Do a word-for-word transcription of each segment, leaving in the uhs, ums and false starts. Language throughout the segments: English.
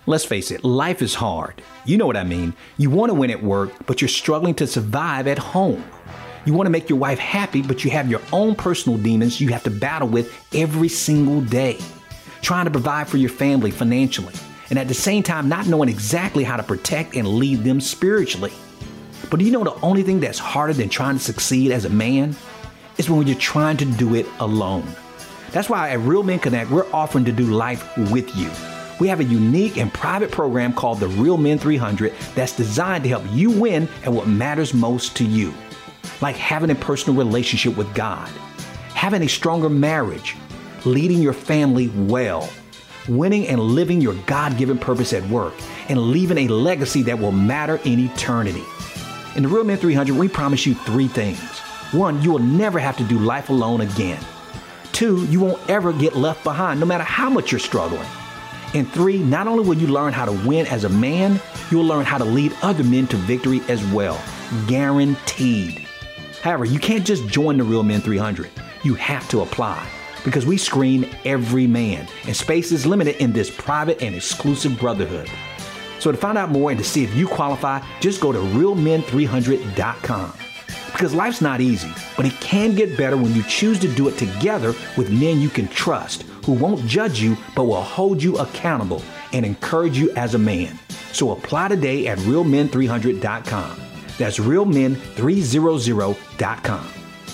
Let's face it, life is hard. You know what I mean. You want to win at work, but you're struggling to survive at home. You want to make your wife happy, but you have your own personal demons you have to battle with every single day. Trying to provide for your family financially, and at the same time not knowing exactly how to protect and lead them spiritually. But do you know the only thing that's harder than trying to succeed as a man is when you're trying to do it alone. That's why at Real Men Connect, we're offering to do life with you. We have a unique and private program called the Real Men three hundred that's designed to help you win at what matters most to you. Like having a personal relationship with God, having a stronger marriage, leading your family well, winning and living your God-given purpose at work, and leaving a legacy that will matter in eternity. In the Real Men three hundred, we promise you three things. One, you will never have to do life alone again. Two, you won't ever get left behind, no matter how much you're struggling. And three, not only will you learn how to win as a man, you'll learn how to lead other men to victory as well. Guaranteed. However, you can't just join the Real Men three hundred. You have to apply because we screen every man, and space is limited in this private and exclusive brotherhood. So to find out more and to see if you qualify, just go to real men three hundred dot com. Because life's not easy, but it can get better when you choose to do it together with men you can trust, who won't judge you, but will hold you accountable and encourage you as a man. So apply today at real men three hundred dot com. That's real men three hundred dot com.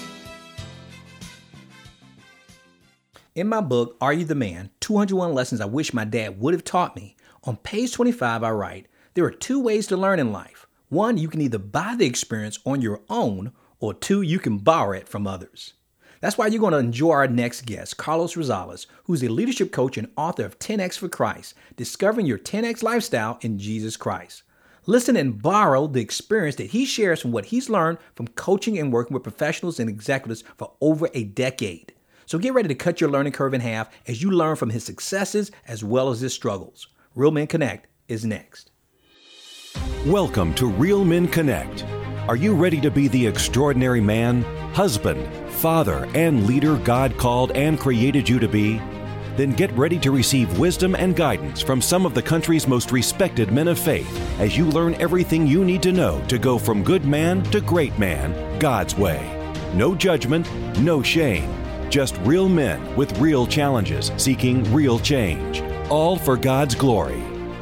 In my book, Are You the Man? two hundred one Lessons I Wish My Dad Would Have Taught Me, on page twenty-five, I write, there are two ways to learn in life. One, you can either buy the experience on your own, or two, you can borrow it from others. That's why you're going to enjoy our next guest, Carlos Rosales, who's a leadership coach and author of ten X for Christ, Discovering Your ten X Lifestyle in Jesus Christ. Listen and borrow the experience that he shares from what he's learned from coaching and working with professionals and executives for over a decade. So get ready to cut your learning curve in half as you learn from his successes as well as his struggles. Real Men Connect is next. Welcome to Real Men Connect. Are you ready to be the extraordinary man, husband, father, and leader God called and created you to be? Then get ready to receive wisdom and guidance from some of the country's most respected men of faith as you learn everything you need to know to go from good man to great man, God's way. No judgment, no shame. Just real men with real challenges seeking real change. All for God's glory.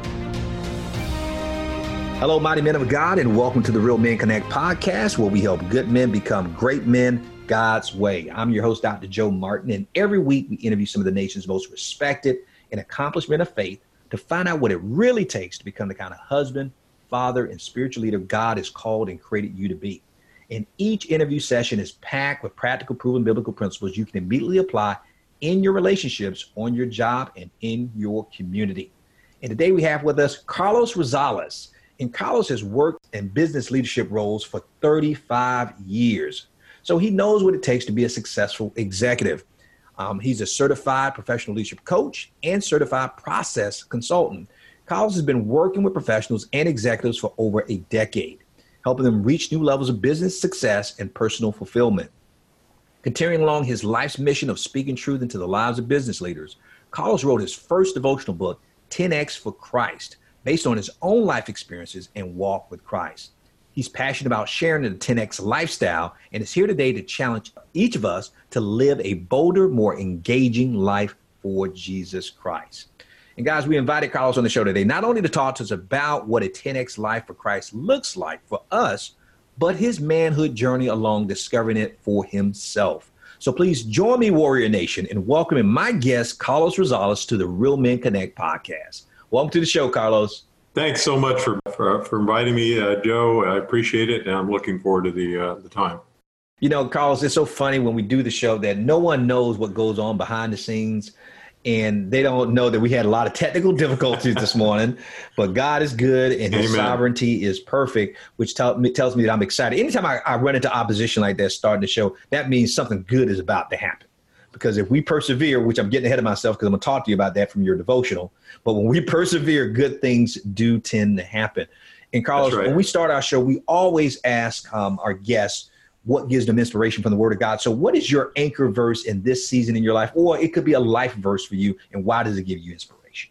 Hello, mighty men of God, and welcome to the Real Men Connect podcast, where we help good men become great men God's way. I'm your host, Doctor Joe Martin, and every week we interview some of the nation's most respected and accomplished men of faith to find out what it really takes to become the kind of husband, father, and spiritual leader God has called and created you to be. And each interview session is packed with practical, proven biblical principles you can immediately apply in your relationships, on your job, and in your community. And today we have with us Carlos Rosales. And Carlos has worked in business leadership roles for thirty-five years. So he knows what it takes to be a successful executive. Um, he's a certified professional leadership coach and certified process consultant. Carlos has been working with professionals and executives for over a decade, helping them reach new levels of business success and personal fulfillment. Continuing along his life's mission of speaking truth into the lives of business leaders, Carlos wrote his first devotional book, ten X for Christ, based on his own life experiences and walk with Christ. He's passionate about sharing the ten X lifestyle and is here today to challenge each of us to live a bolder, more engaging life for Jesus Christ. And guys, we invited Carlos on the show today, not only to talk to us about what a ten X life for Christ looks like for us, but his manhood journey along discovering it for himself. So please join me, Warrior Nation, in welcoming my guest, Carlos Rosales, to the Real Men Connect podcast. Welcome to the show, Carlos. Thanks so much for, for, for inviting me, uh, Joe. I appreciate it, and I'm looking forward to the uh, the time. You know, Carlos, it's so funny when we do the show that no one knows what goes on behind the scenes, and they don't know that we had a lot of technical difficulties this morning, but God is good, and his Amen. Sovereignty is perfect, which tell, tells me that I'm excited. Anytime I, I run into opposition like that starting the show, that means something good is about to happen. Because if we persevere, which I'm getting ahead of myself because I'm going to talk to you about that from your devotional, but when we persevere, good things do tend to happen. And Carlos, right. When we start our show, we always ask um, our guests what gives them inspiration from the Word of God. So what is your anchor verse in this season in your life? Or it could be a life verse for you, and why does it give you inspiration?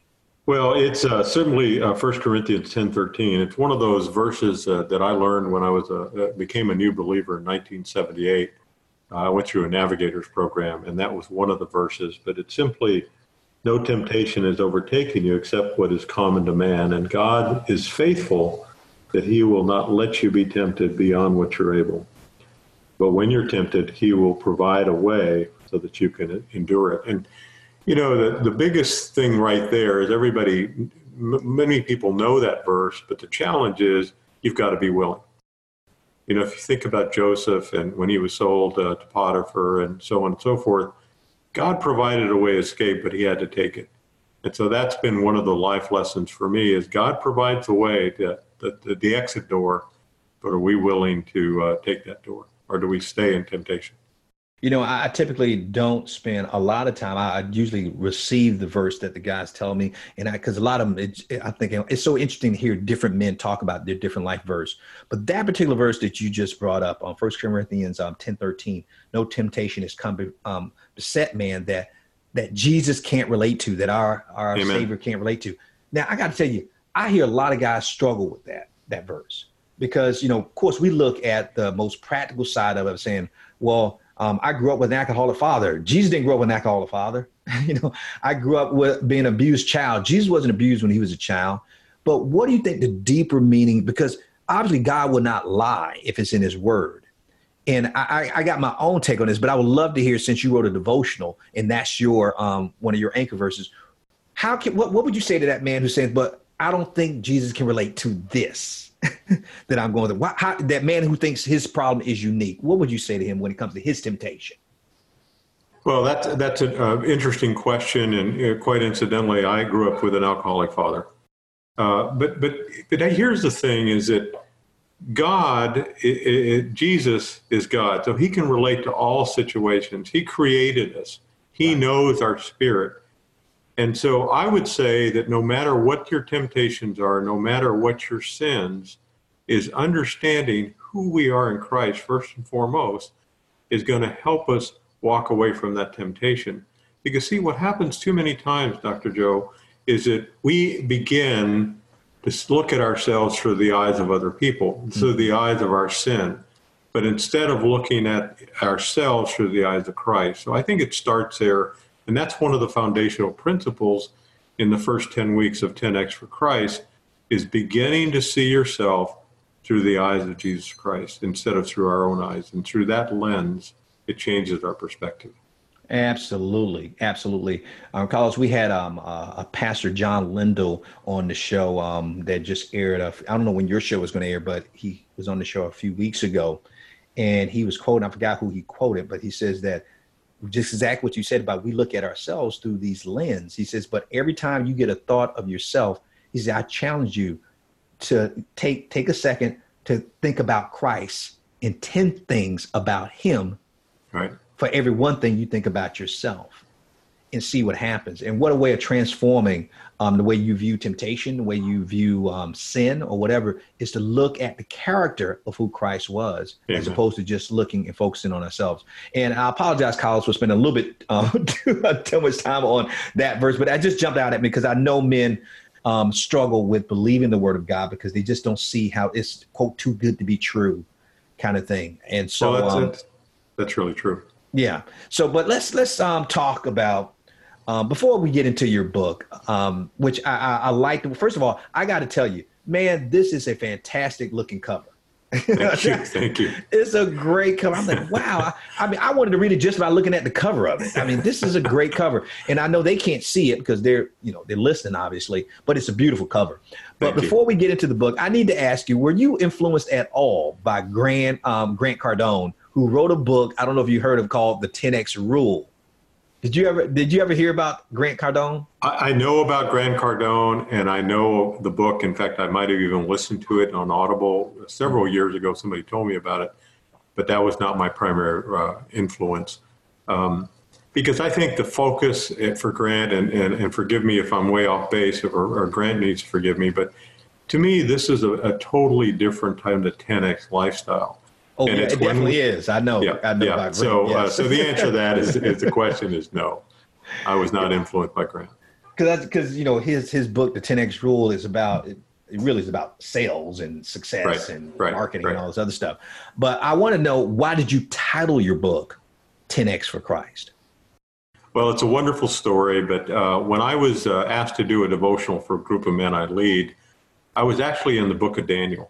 Well, it's uh, simply uh, First Corinthians ten thirteen. It's one of those verses uh, that I learned when I was a, uh, became a new believer in nineteen seventy-eight. Uh, I went through a navigator's program, and that was one of the verses. But it's simply, no temptation has overtaken you except what is common to man, and God is faithful that he will not let you be tempted beyond what you're able. But when you're tempted, he will provide a way so that you can endure it. And you know, the, the biggest thing right there is everybody, m- many people know that verse, but the challenge is you've got to be willing. You know, if you think about Joseph and when he was sold uh, to Potiphar and so on and so forth, God provided a way to escape, but he had to take it. And so that's been one of the life lessons for me is God provides a way to the, the, the exit door, but are we willing to uh, take that door, or do we stay in temptation? You know, I typically don't spend a lot of time. I usually receive the verse that the guys tell me. And I, because a lot of them, it, I think it's so interesting to hear different men talk about their different life verse. But that particular verse that you just brought up on First Corinthians um, ten thirteen, no temptation has come um, beset man that that Jesus can't relate to, that our, our Savior can't relate to. Now, I got to tell you, I hear a lot of guys struggle with that, that verse. Because, you know, of course, we look at the most practical side of it saying, well, Um, I grew up with an alcoholic father. Jesus didn't grow up with an alcoholic father. you know, I grew up with being an abused child. Jesus wasn't abused when he was a child. But what do you think the deeper meaning? Because obviously God will not lie if it's in his word. And I, I got my own take on this, but I would love to hear, since you wrote a devotional and that's your um, one of your anchor verses, how can what, what would you say to that man who's saying, but I don't think Jesus can relate to this? that I'm going through. How, that man who thinks his problem is unique, what would you say to him when it comes to his temptation? Well, that's, that's an uh, interesting question. And uh, quite incidentally, I grew up with an alcoholic father. Uh, but, but, but here's the thing is that God, it, it, Jesus is God. So he can relate to all situations. He created us. He right. knows our spirit. And so I would say that no matter what your temptations are, no matter what your sins, is understanding who we are in Christ, first and foremost, is going to help us walk away from that temptation. Because see, what happens too many times, Doctor Joe, is that we begin to look at ourselves through the eyes of other people, mm-hmm. through the eyes of our sin. But instead of looking at ourselves through the eyes of Christ. So I think it starts there. And that's one of the foundational principles in the first ten weeks of ten X for Christ, is beginning to see yourself through the eyes of Jesus Christ instead of through our own eyes. And through that lens, it changes our perspective. Absolutely. Absolutely. Um, Carlos, we had um, uh, a Pastor John Lindell on the show um, that just aired. A, I don't know when your show was going to air, but he was on the show a few weeks ago. And he was quoting, I forgot who he quoted, but he says that just exactly what you said about we look at ourselves through these lens. He says, but every time you get a thought of yourself, he said, I challenge you to take take a second to think about Christ and ten things about him right. for every one thing you think about yourself, and see what happens. And what a way of transforming um, the way you view temptation, the way you view um, sin or whatever, is to look at the character of who Christ was, Amen. As opposed to just looking and focusing on ourselves. And I apologize, Carlos, for spending a little bit uh, too, too much time on that verse, but I just jumped out at me because I know men um, struggle with believing the word of God because they just don't see how it's, quote, too good to be true kind of thing. And so well, that's, um, that's, that's really true. Yeah. So, but let's let's um, talk about um, before we get into your book, um, which I, I, I like. First of all, I got to tell you, man, this is a fantastic looking cover. Thank you. Thank you. It's a great cover. I'm like, wow. I, I mean, I wanted to read it just by looking at the cover of it. I mean, this is a great cover, and I know they can't see it because they're, you know, they're listening, obviously. But it's a beautiful cover. But Thank before you. we get into the book, I need to ask you: were you influenced at all by Grant um, Grant Cardone, who wrote a book? I don't know if you heard of called The ten X Rule. Did you ever Did you ever hear about Grant Cardone? I, I know about Grant Cardone, and I know the book. In fact, I might have even listened to it on Audible several years ago. Somebody told me about it, but that was not my primary uh, influence. Um, because I think the focus for Grant, and, and, and forgive me if I'm way off base, or, or Grant needs to forgive me, but to me, this is a, a totally different time to ten X lifestyle. Oh, and yeah, it's it definitely we, is. I know. Yeah, I know yeah. about Grant. So, yes. uh, so the answer to that is, is the question is no. I was not influenced by Grant. because because you know his his book, The ten X Rule, is about it, it really is about sales and success right, and right, marketing right. and all this other stuff. But I want to know, why did you title your book ten X for Christ? Well, it's a wonderful story, but uh, when I was uh, asked to do a devotional for a group of men I lead, I was actually in the book of Daniel.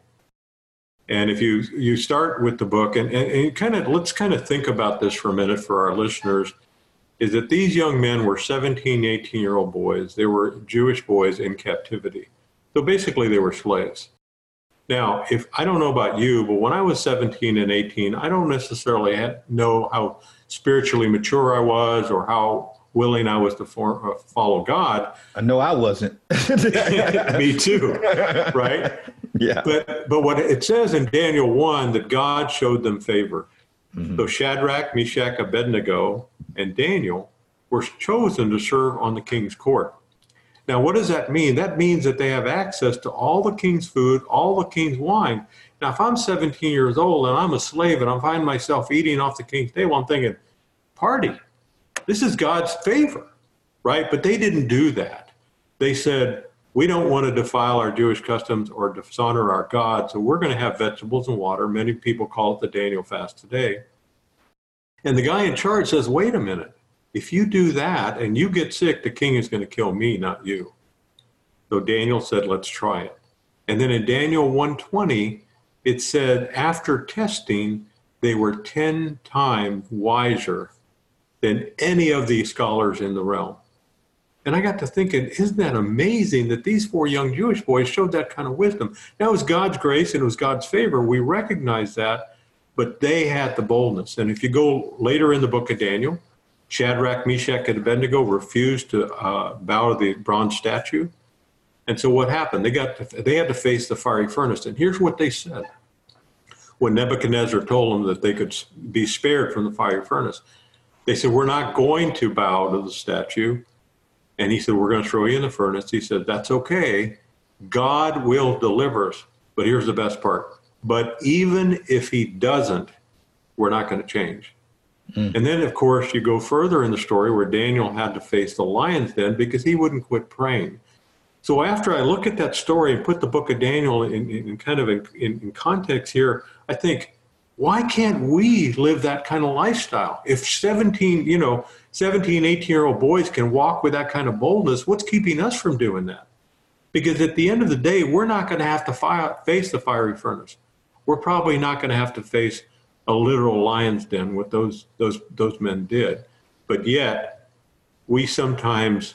And if you you start with the book, and, and, and kind of let's kind of think about this for a minute for our listeners, is that these young men were seventeen, eighteen-year-old boys. They were Jewish boys in captivity. So basically, they were slaves. Now, if I don't know about you, but when I was seventeen and eighteen, I don't necessarily had, know how spiritually mature I was or how willing I was to for, uh, follow God. I know I wasn't. Me too, right? Yeah. But but what it says in Daniel one, that God showed them favor. Mm-hmm. So Shadrach, Meshach, Abednego, and Daniel were chosen to serve on the king's court. Now, what does that mean? That means that they have access to all the king's food, all the king's wine. Now, if I'm seventeen years old and I'm a slave and I find myself eating off the king's table, I'm thinking, party. This is God's favor, right? But they didn't do that. They said, we don't want to defile our Jewish customs or dishonor our God, so we're going to have vegetables and water. Many people call it the Daniel fast today. And the guy in charge says, wait a minute. If you do that and you get sick, the king is going to kill me, not you. So Daniel said, let's try it. And then in Daniel one twenty, it said after testing, they were ten times wiser than any of the scholars in the realm. And I got to thinking, isn't that amazing that these four young Jewish boys showed that kind of wisdom? Now, it was God's grace and it was God's favor. We recognize that, but they had the boldness. And if you go later in the book of Daniel, Shadrach, Meshach, and Abednego refused to uh, bow to the bronze statue. And so what happened? They got to, they had to face the fiery furnace. And here's what they said. When Nebuchadnezzar told them that they could be spared from the fiery furnace, they said, we're not going to bow to the statue. And he said, we're going to throw you in the furnace. He said, that's okay. God will deliver us. But here's the best part. But even if he doesn't, we're not going to change. Mm. And then, of course, you go further in the story where Daniel had to face the lion's den because he wouldn't quit praying. So after I look at that story and put the book of Daniel in, in, in kind of in, in, in context here, I think, why can't we live that kind of lifestyle? If seventeen, you know, seventeen, eighteen-year-old boys can walk with that kind of boldness, what's keeping us from doing that? Because at the end of the day, we're not going to have to fi- face the fiery furnace. We're probably not going to have to face a literal lion's den, what those those those men did. But yet, we sometimes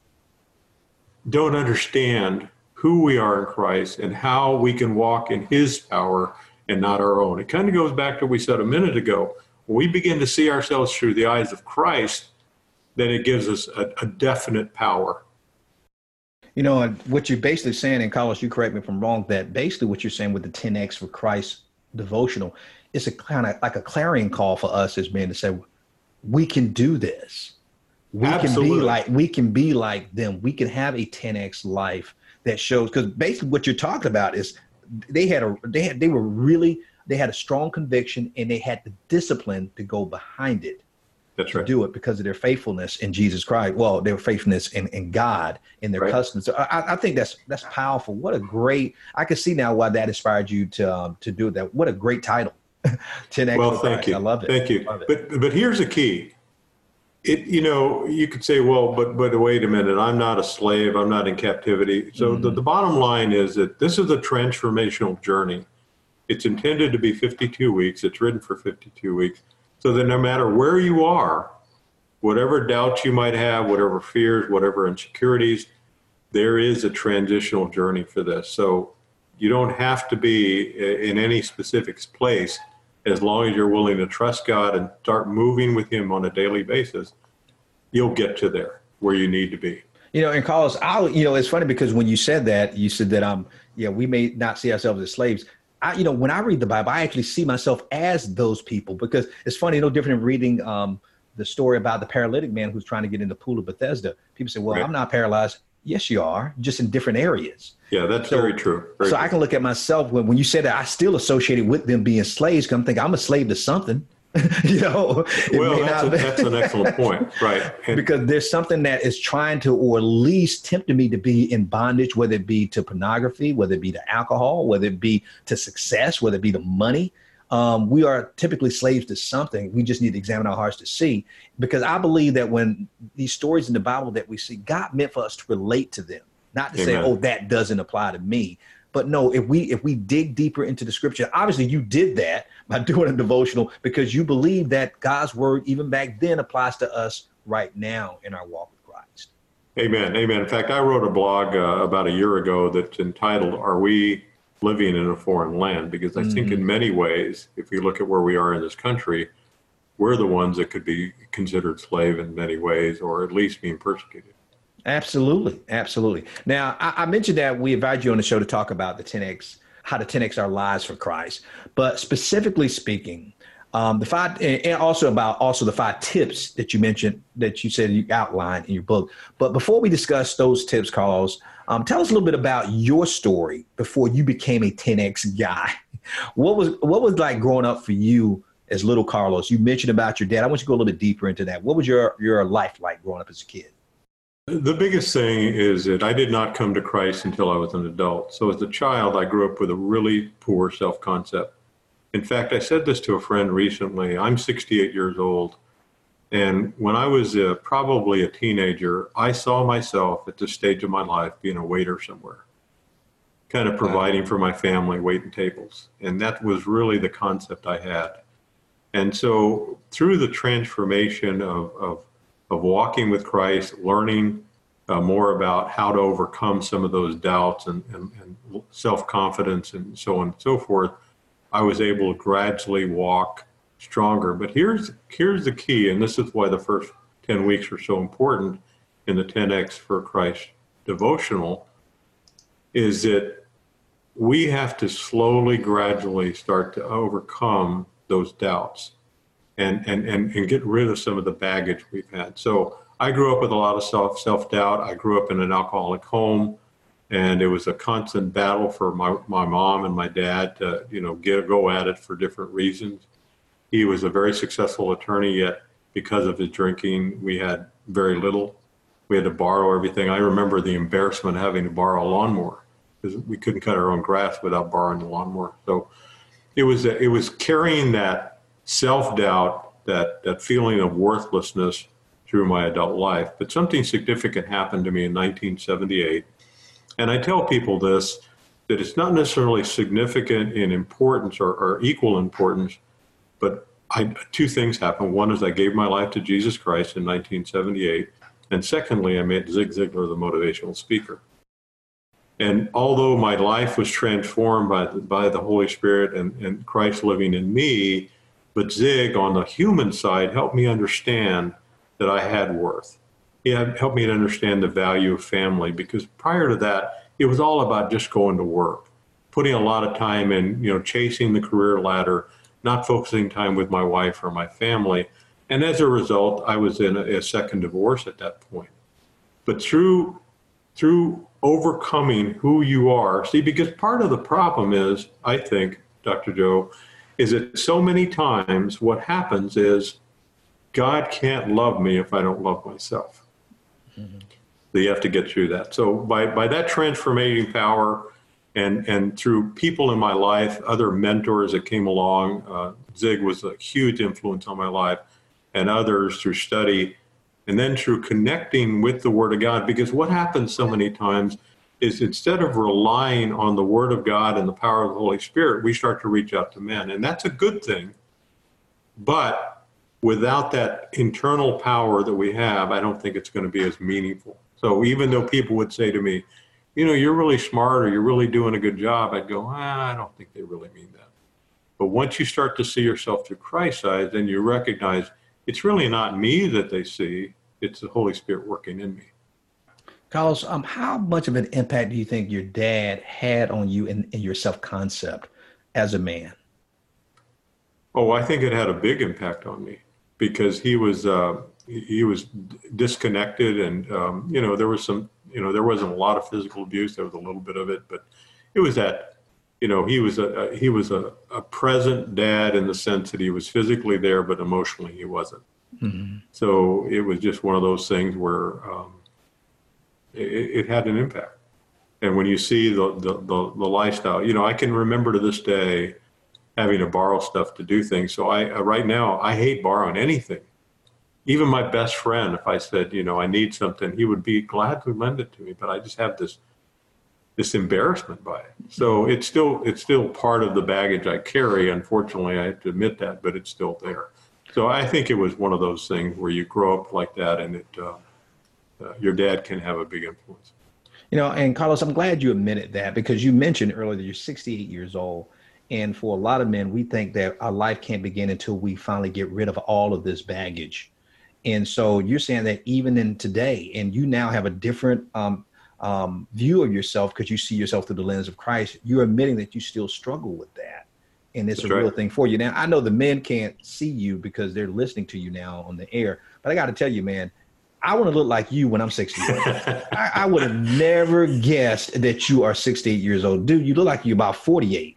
don't understand who we are in Christ and how we can walk in his power and not our own. It kind of goes back to what we said a minute ago. When we begin to see ourselves through the eyes of Christ, then it gives us a, a definite power. You know, and what you're basically saying, and Carlos, you correct me if I'm wrong, that basically what you're saying with the ten X for Christ devotional is a kind of like a clarion call for us as men to say, we can do this. We Absolutely. can be like, we can be like them. We can have a ten X life that shows, because basically what you're talking about is they had a, they had, they were really, they had a strong conviction and they had the discipline to go behind it. That's right. To do it because of their faithfulness in Jesus Christ. Well, their faithfulness in, in God, in their right. customs. So I, I think that's that's powerful. What a great, I can see now why that inspired you to um, to do that. What a great title. ten X. Well, thank you. I love it. Thank you. Love it. But but here's the key. It, you know, you could say, well, but but wait a minute, I'm not a slave, I'm not in captivity. So mm-hmm. the, the bottom line is that this is a transformational journey. It's intended to be fifty-two weeks. It's written for fifty-two weeks. So that no matter where you are, whatever doubts you might have, whatever fears, whatever insecurities, there is a transitional journey for this. So you don't have to be in any specific place. As long as you're willing to trust God and start moving with him on a daily basis, you'll get to there where you need to be. You know, and Carlos, I, you know, it's funny because when you said that, you said that, um, yeah, we may not see ourselves as slaves. I, you know, when I read the Bible, I actually see myself as those people, because it's funny, no different than reading um, the story about the paralytic man who's trying to get in the pool of Bethesda. People say, well, right. I'm not paralyzed. Yes, you are, just in different areas. Yeah, that's so, very true. Very so true. I can look at myself when, when you said that, I still associated with them being slaves, because I'm thinking I'm a slave to something. you know, it Well, may that's, a, not be- that's an excellent point, right? And because there's something that is trying to, or at least tempting me to be in bondage, whether it be to pornography, whether it be to alcohol, whether it be to success, whether it be to money. Um, we are typically slaves to something. We just need to examine our hearts to see, because I believe that when these stories in the Bible that we see, God meant for us to relate to them, not to Amen. say, oh, that doesn't apply to me. But no, if we if we dig deeper into the scripture, obviously you did that by doing a devotional because you believe that God's word, even back then, applies to us right now in our walk with Christ. Amen. Amen. In fact, I wrote a blog uh, about a year ago that's entitled, Are We Living in a Foreign Land? Because I mm-hmm. think in many ways, if you look at where we are in this country, we're the ones that could be considered slave in many ways, or at least being persecuted. Absolutely. Absolutely. Now, I, I mentioned that we invited you on the show to talk about the ten X, how to ten X our lives for Christ. But specifically speaking, um, the five, and also about also the five tips that you mentioned, that you said you outlined in your book. But before we discuss those tips, Carlos, um, tell us a little bit about your story before you became a ten X guy. What was what was like growing up for you as little Carlos? You mentioned about your dad. I want you to go a little bit deeper into that. What was your your life like growing up as a kid? The biggest thing is that I did not come to Christ until I was an adult. So as a child, I grew up with a really poor self-concept. In fact, I said this to a friend recently. I'm sixty-eight years old. And when I was uh, probably a teenager, I saw myself at this stage of my life being a waiter somewhere, kind of providing for my family, waiting tables. And that was really the concept I had. And so through the transformation of, of of walking with Christ, learning uh, more about how to overcome some of those doubts and, and, and self-confidence and so on and so forth, I was able to gradually walk stronger. But here's here's the key, and this is why the first ten weeks are so important in the ten X for Christ devotional, is that we have to slowly, gradually start to overcome those doubts. And, and, and, and get rid of some of the baggage we've had. So I grew up with a lot of self, self-doubt. I grew up in an alcoholic home, and it was a constant battle for my, my mom and my dad to, you know, get go at it for different reasons. He was a very successful attorney, yet because of his drinking, we had very little. We had to borrow everything. I remember the embarrassment of having to borrow a lawnmower because we couldn't cut our own grass without borrowing the lawnmower. So it was, it was carrying that self-doubt, that, that feeling of worthlessness through my adult life. But something significant happened to me in nineteen seventy-eight. And I tell people this, that it's not necessarily significant in importance or, or equal importance, but I, two things happened. One is I gave my life to Jesus Christ in nineteen seventy-eight. And secondly, I met Zig Ziglar, the motivational speaker. And although my life was transformed by the, by the Holy Spirit and, and Christ living in me, but Zig, on the human side, helped me understand that I had worth. He had helped me to understand the value of family, because prior to that, it was all about just going to work, putting a lot of time in, you know, chasing the career ladder, not focusing time with my wife or my family. And as a result, I was in a, a second divorce at that point. But through, through overcoming who you are, see, because part of the problem is, I think, Doctor Joe, is that so many times what happens is God can't love me if I don't love myself. Mm-hmm. So you have to get through that. So by, by that transformating power and, and through people in my life, other mentors that came along, uh, Zig was a huge influence on my life, and others through study, and then through connecting with the Word of God. Because what happens so many times is instead of relying on the Word of God and the power of the Holy Spirit, we start to reach out to men. And that's a good thing. But without that internal power that we have, I don't think it's going to be as meaningful. So even though people would say to me, you know, you're really smart or you're really doing a good job, I'd go, ah, I don't think they really mean that. But once you start to see yourself through Christ's eyes, then you recognize it's really not me that they see, it's the Holy Spirit working in me. Carlos, um, how much of an impact do you think your dad had on you in, in your self-concept as a man? Oh, I think it had a big impact on me because he was uh, he was disconnected, and um, you know there was some you know there wasn't a lot of physical abuse. There was a little bit of it, but it was that you know, he was a, he was a, a present dad in the sense that he was physically there, but emotionally he wasn't. Mm-hmm. So it was just one of those things where um, it, it had an impact. And when you see the, the, the, the lifestyle, you know, I can remember to this day having to borrow stuff to do things. So I, right now, I hate borrowing anything. Even my best friend, if I said, you know, I need something, he would be glad to lend it to me, but I just have this, this embarrassment by it. So it's still, it's still part of the baggage I carry. Unfortunately, I have to admit that, but it's still there. So I think it was one of those things where you grow up like that, and it, uh, uh, your dad can have a big influence. You know, and Carlos, I'm glad you admitted that, because you mentioned earlier that you're sixty-eight years old. And for a lot of men, we think that our life can't begin until we finally get rid of all of this baggage. And so you're saying that even in today, and you now have a different um, um, view of yourself because you see yourself through the lens of Christ, you're admitting that you still struggle with that. And it's That's a real right. thing for you. Now, I know the men can't see you because they're listening to you now on the air, but I got to tell you, man, I want to look like you when I'm sixty. I, I would have never guessed that you are sixty-eight years old. Dude, you look like you're about forty-eight.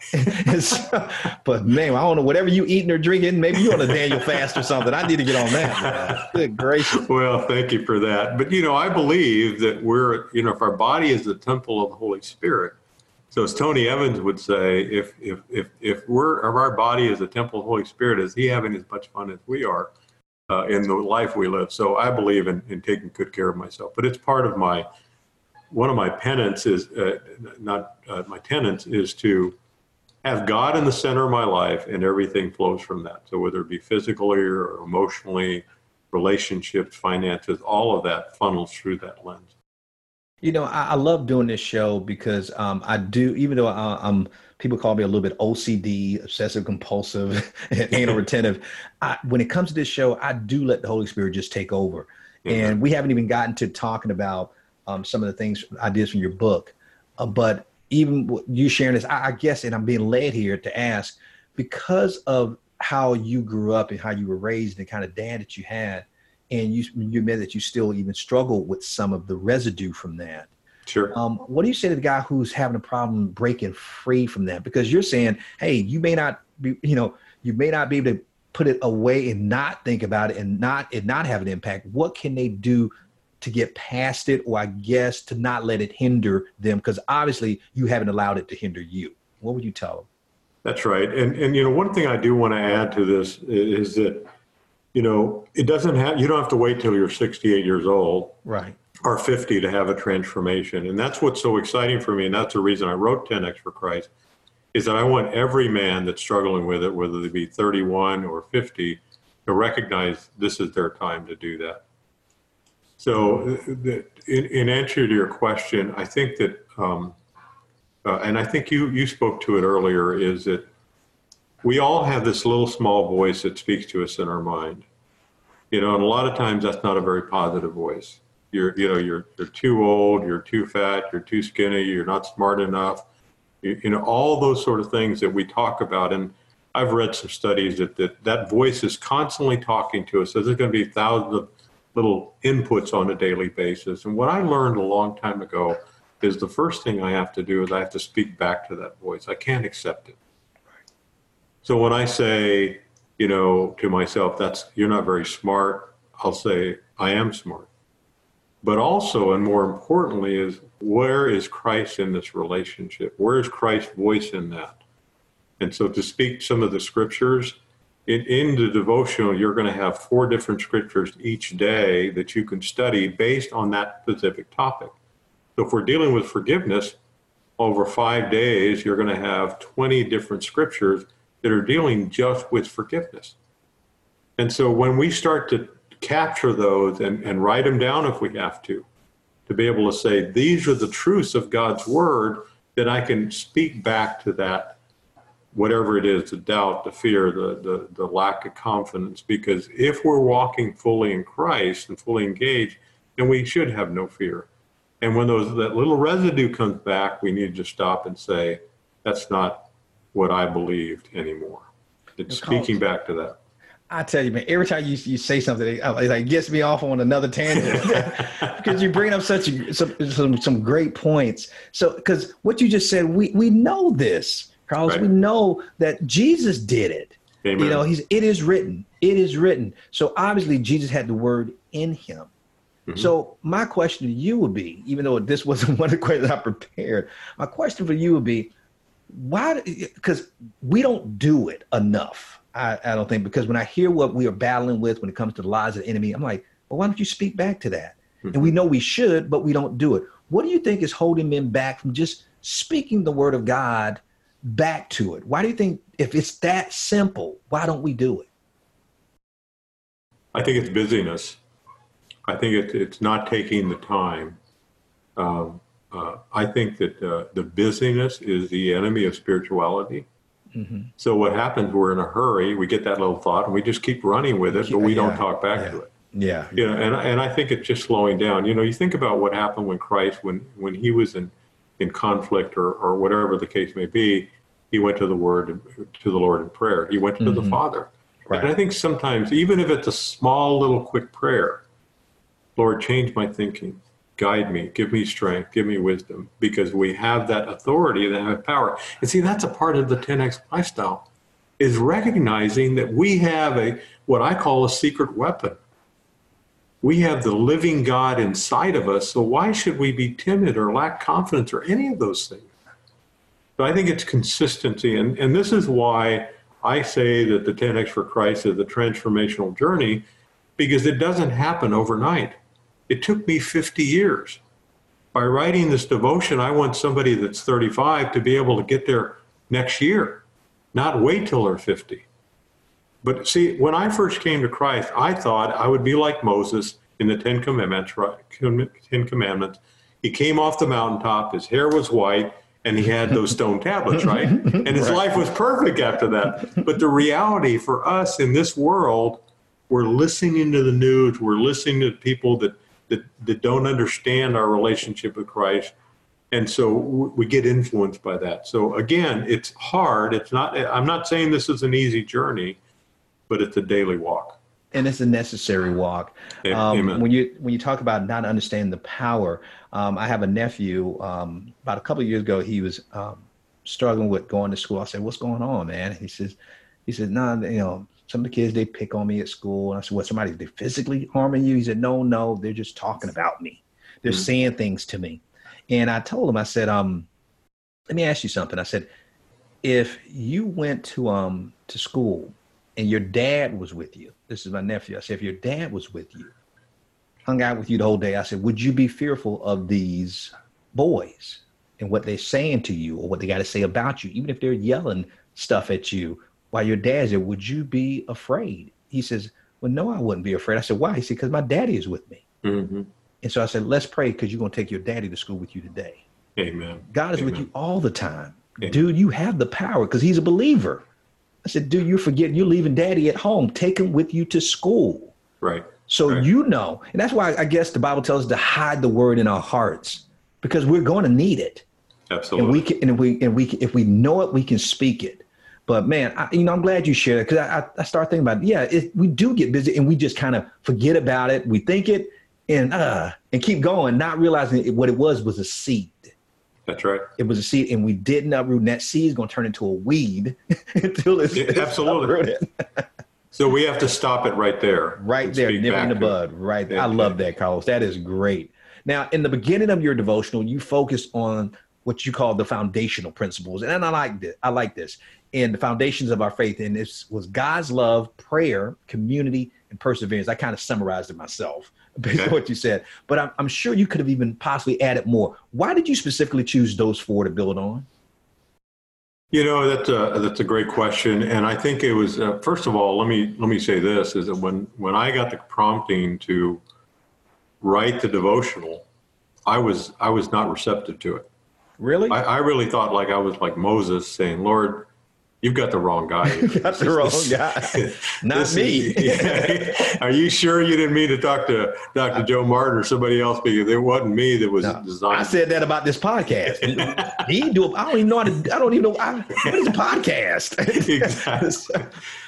so, but man, I don't know, whatever you eating or drinking, maybe you're on a Daniel fast or something. I need to get on that, man. Good gracious. Well, thank you for that. But, you know, I believe that we're, you know, if our body is the temple of the Holy Spirit, so as Tony Evans would say, if if if if we're, if our body is the temple of the Holy Spirit, is he having as much fun as we are? Uh, in the life we live. So I believe in, in taking good care of myself, but it's part of my, one of my penance is, uh, not uh, my tenets is to have God in the center of my life, and everything flows from that. So whether it be physically or emotionally, relationships, finances, all of that funnels through that lens. You know, I, I love doing this show because um, I do, even though I, I'm, people call me a little bit O C D, obsessive compulsive, and anal retentive. I, when it comes to this show, I do let the Holy Spirit just take over. Mm-hmm. And we haven't even gotten to talking about um, some of the things, ideas from your book. Uh, but even you sharing this, I, I guess, and I'm being led here to ask, because of how you grew up and how you were raised and the kind of dad that you had, and you, you admit that you still even struggle with some of the residue from that. Sure. Um, what do you say to the guy who's having a problem breaking free from that? Because you're saying, hey, you may not be, you know, you may not be able to put it away and not think about it and not it not have an impact. What can they do to get past it, or I guess to not let it hinder them? Because obviously you haven't allowed it to hinder you. What would you tell them? That's right. And and you know, one thing I do want to add to this is that, you know, it doesn't have, you don't have to wait till you're sixty-eight years old. Right. Or fifty to have a transformation. And that's what's so exciting for me. And that's the reason I wrote ten X for Christ, is that I want every man that's struggling with it, whether they be thirty-one or fifty, to recognize this is their time to do that. So the, in, in answer to your question, I think that, um, uh, and I think you, you spoke to it earlier, is that we all have this little small voice that speaks to us in our mind. You know, and a lot of times that's not a very positive voice. You're, you know, you're, you're too old, you're too fat, you're too skinny, you're not smart enough, you, you know, all those sort of things that we talk about. And I've read some studies that that, that voice is constantly talking to us. So there's going to be thousands of little inputs on a daily basis. And what I learned a long time ago is the first thing I have to do is I have to speak back to that voice. I can't accept it. So when I say, you know, to myself, that's, you're not very smart, I'll say, I am smart. But also, and more importantly, is where is Christ in this relationship? Where is Christ's voice in that? And so to speak some of the scriptures, in, in the devotional, you're going to have four different scriptures each day that you can study based on that specific topic. So if we're dealing with forgiveness, over five days, you're going to have twenty different scriptures that are dealing just with forgiveness. And so when we start to capture those and, and write them down if we have to, to be able to say, these are the truths of God's word, that I can speak back to that, whatever it is, the doubt, the fear, the, the, the lack of confidence. Because if we're walking fully in Christ and fully engaged, then we should have no fear. And when those that little residue comes back, we need to stop and say, that's not what I believed anymore. It's speaking back to that. I tell you, man, every time you you say something, it, it like gets me off on another tangent because you bring up such a, some, some some great points. So, because what you just said, we we know this. Carlos, Right. we know that Jesus did it. Amen. You know, he's, it is written. It is written. So obviously Jesus had the word in him. Mm-hmm. So my question to you would be, even though this wasn't one of the questions I prepared, my question for you would be, why? Because we don't do it enough. I, I don't think, because when I hear what we are battling with when it comes to the lies of the enemy, I'm like, well, why don't you speak back to that? Mm-hmm. And we know we should, but we don't do it. What do you think is holding men back from just speaking the word of God back to it? Why do you think, if it's that simple, why don't we do it? I think it's busyness. I think it, it's not taking the time. Um, uh, I think that uh, the busyness is the enemy of spirituality. Mm-hmm. So what happens, we're in a hurry, we get that little thought and we just keep running with it, but we yeah, don't talk back yeah, to it. Yeah. You know, and, and I think it's just slowing down. You know, you think about what happened when Christ, when, when he was in, in conflict or, or whatever the case may be, he went to the word, to the Lord in prayer. He went to mm-hmm. the Father. Right. And I think sometimes, even if it's a small little quick prayer, Lord, change my thinking, guide me, give me strength, give me wisdom, because we have that authority and have power. And see, that's a part of the ten X lifestyle, is recognizing that we have a, what I call a secret weapon. We have the living God inside of us, so why should we be timid or lack confidence or any of those things? So I think it's consistency, and, and this is why I say that the ten X for Christ is a transformational journey, because it doesn't happen overnight. It took me fifty years. By writing this devotion, I want somebody that's thirty-five to be able to get there next year, not wait till they're fifty. But see, when I first came to Christ, I thought I would be like Moses in the Ten Commandments, right? Ten Commandments. He came off the mountaintop, his hair was white, and he had those stone tablets, right? And his right. life was perfect after that. But the reality for us in this world, we're listening to the news, we're listening to people that, that, that don't understand our relationship with Christ. And so we get influenced by that. So again, it's hard. It's not, I'm not saying this is an easy journey, but it's a daily walk. And it's a necessary walk. Um, when you when you talk about not understanding the power, um, I have a nephew. Um, about a couple of years ago, he was um, struggling with going to school. I said, "What's going on, man?" He says, "He said, no, nah, you know, some of the kids, they pick on me at school." And I said, "What? Somebody they physically harming you?" He said, "No, no, they're just talking about me. They're mm-hmm. saying things to me." And I told him, I said, "Um, let me ask you something." I said, "If you went to um to school and your dad was with you," this is my nephew. I said, "If your dad was with you, hung out with you the whole day," I said, "would you be fearful of these boys and what they're saying to you or what they got to say about you, even if they're yelling stuff at you while your dad's there? Would you be afraid?" He says, "Well, no, I wouldn't be afraid." I said, "Why?" He said, "Because my daddy is with me." Mm-hmm. And so I said, "Let's pray, because you're going to take your daddy to school with you today." Amen. God is Amen. with you all the time. Amen. Dude, you have the power because he's a believer. I said, "Dude, you forget you're leaving daddy at home. Take him with you to school." Right. So right. you know, and that's why I guess the Bible tells us to hide the word in our hearts, because we're going to need it. Absolutely. And we can, and we, and we, if we know it, we can speak it. But man, I, you know, I'm glad you shared it, because I, I, I start thinking about, yeah, it, we do get busy and we just kind of forget about it. We think it and uh and keep going, not realizing it, what it was was a seed. That's right. It was a seed, and we didn't uproot. And that seed is going to turn into a weed until it's, yeah, it's absolutely uprooted. So we have to stop it right there. Right there, nipping in the bud. Right there. I love that, Carlos. That is great. Now, in the beginning of your devotional, you focused on what you call the foundational principles, and I like this. I like this. And the foundations of our faith, and this was God's love, prayer, community, and perseverance. I kind of summarized it myself based okay. on what you said, but I'm, I'm sure you could have even possibly added more. Why did you specifically choose those four to build on? You know, that's a, that's a great question. And I think it was, uh, first of all, let me, let me say this, is that when, when I got the prompting to write the devotional, I was, I was not receptive to it. Really? I, I really thought like I was like Moses saying, "Lord, you've got the wrong guy." You got the wrong guy. Not me. Is, yeah. Are you sure you didn't mean to talk to Doctor Joe Martin or somebody else? Because it wasn't me that was no, designed. I said that about this podcast. he do. I don't even know how to. I don't even know. I, what is a podcast? Exactly.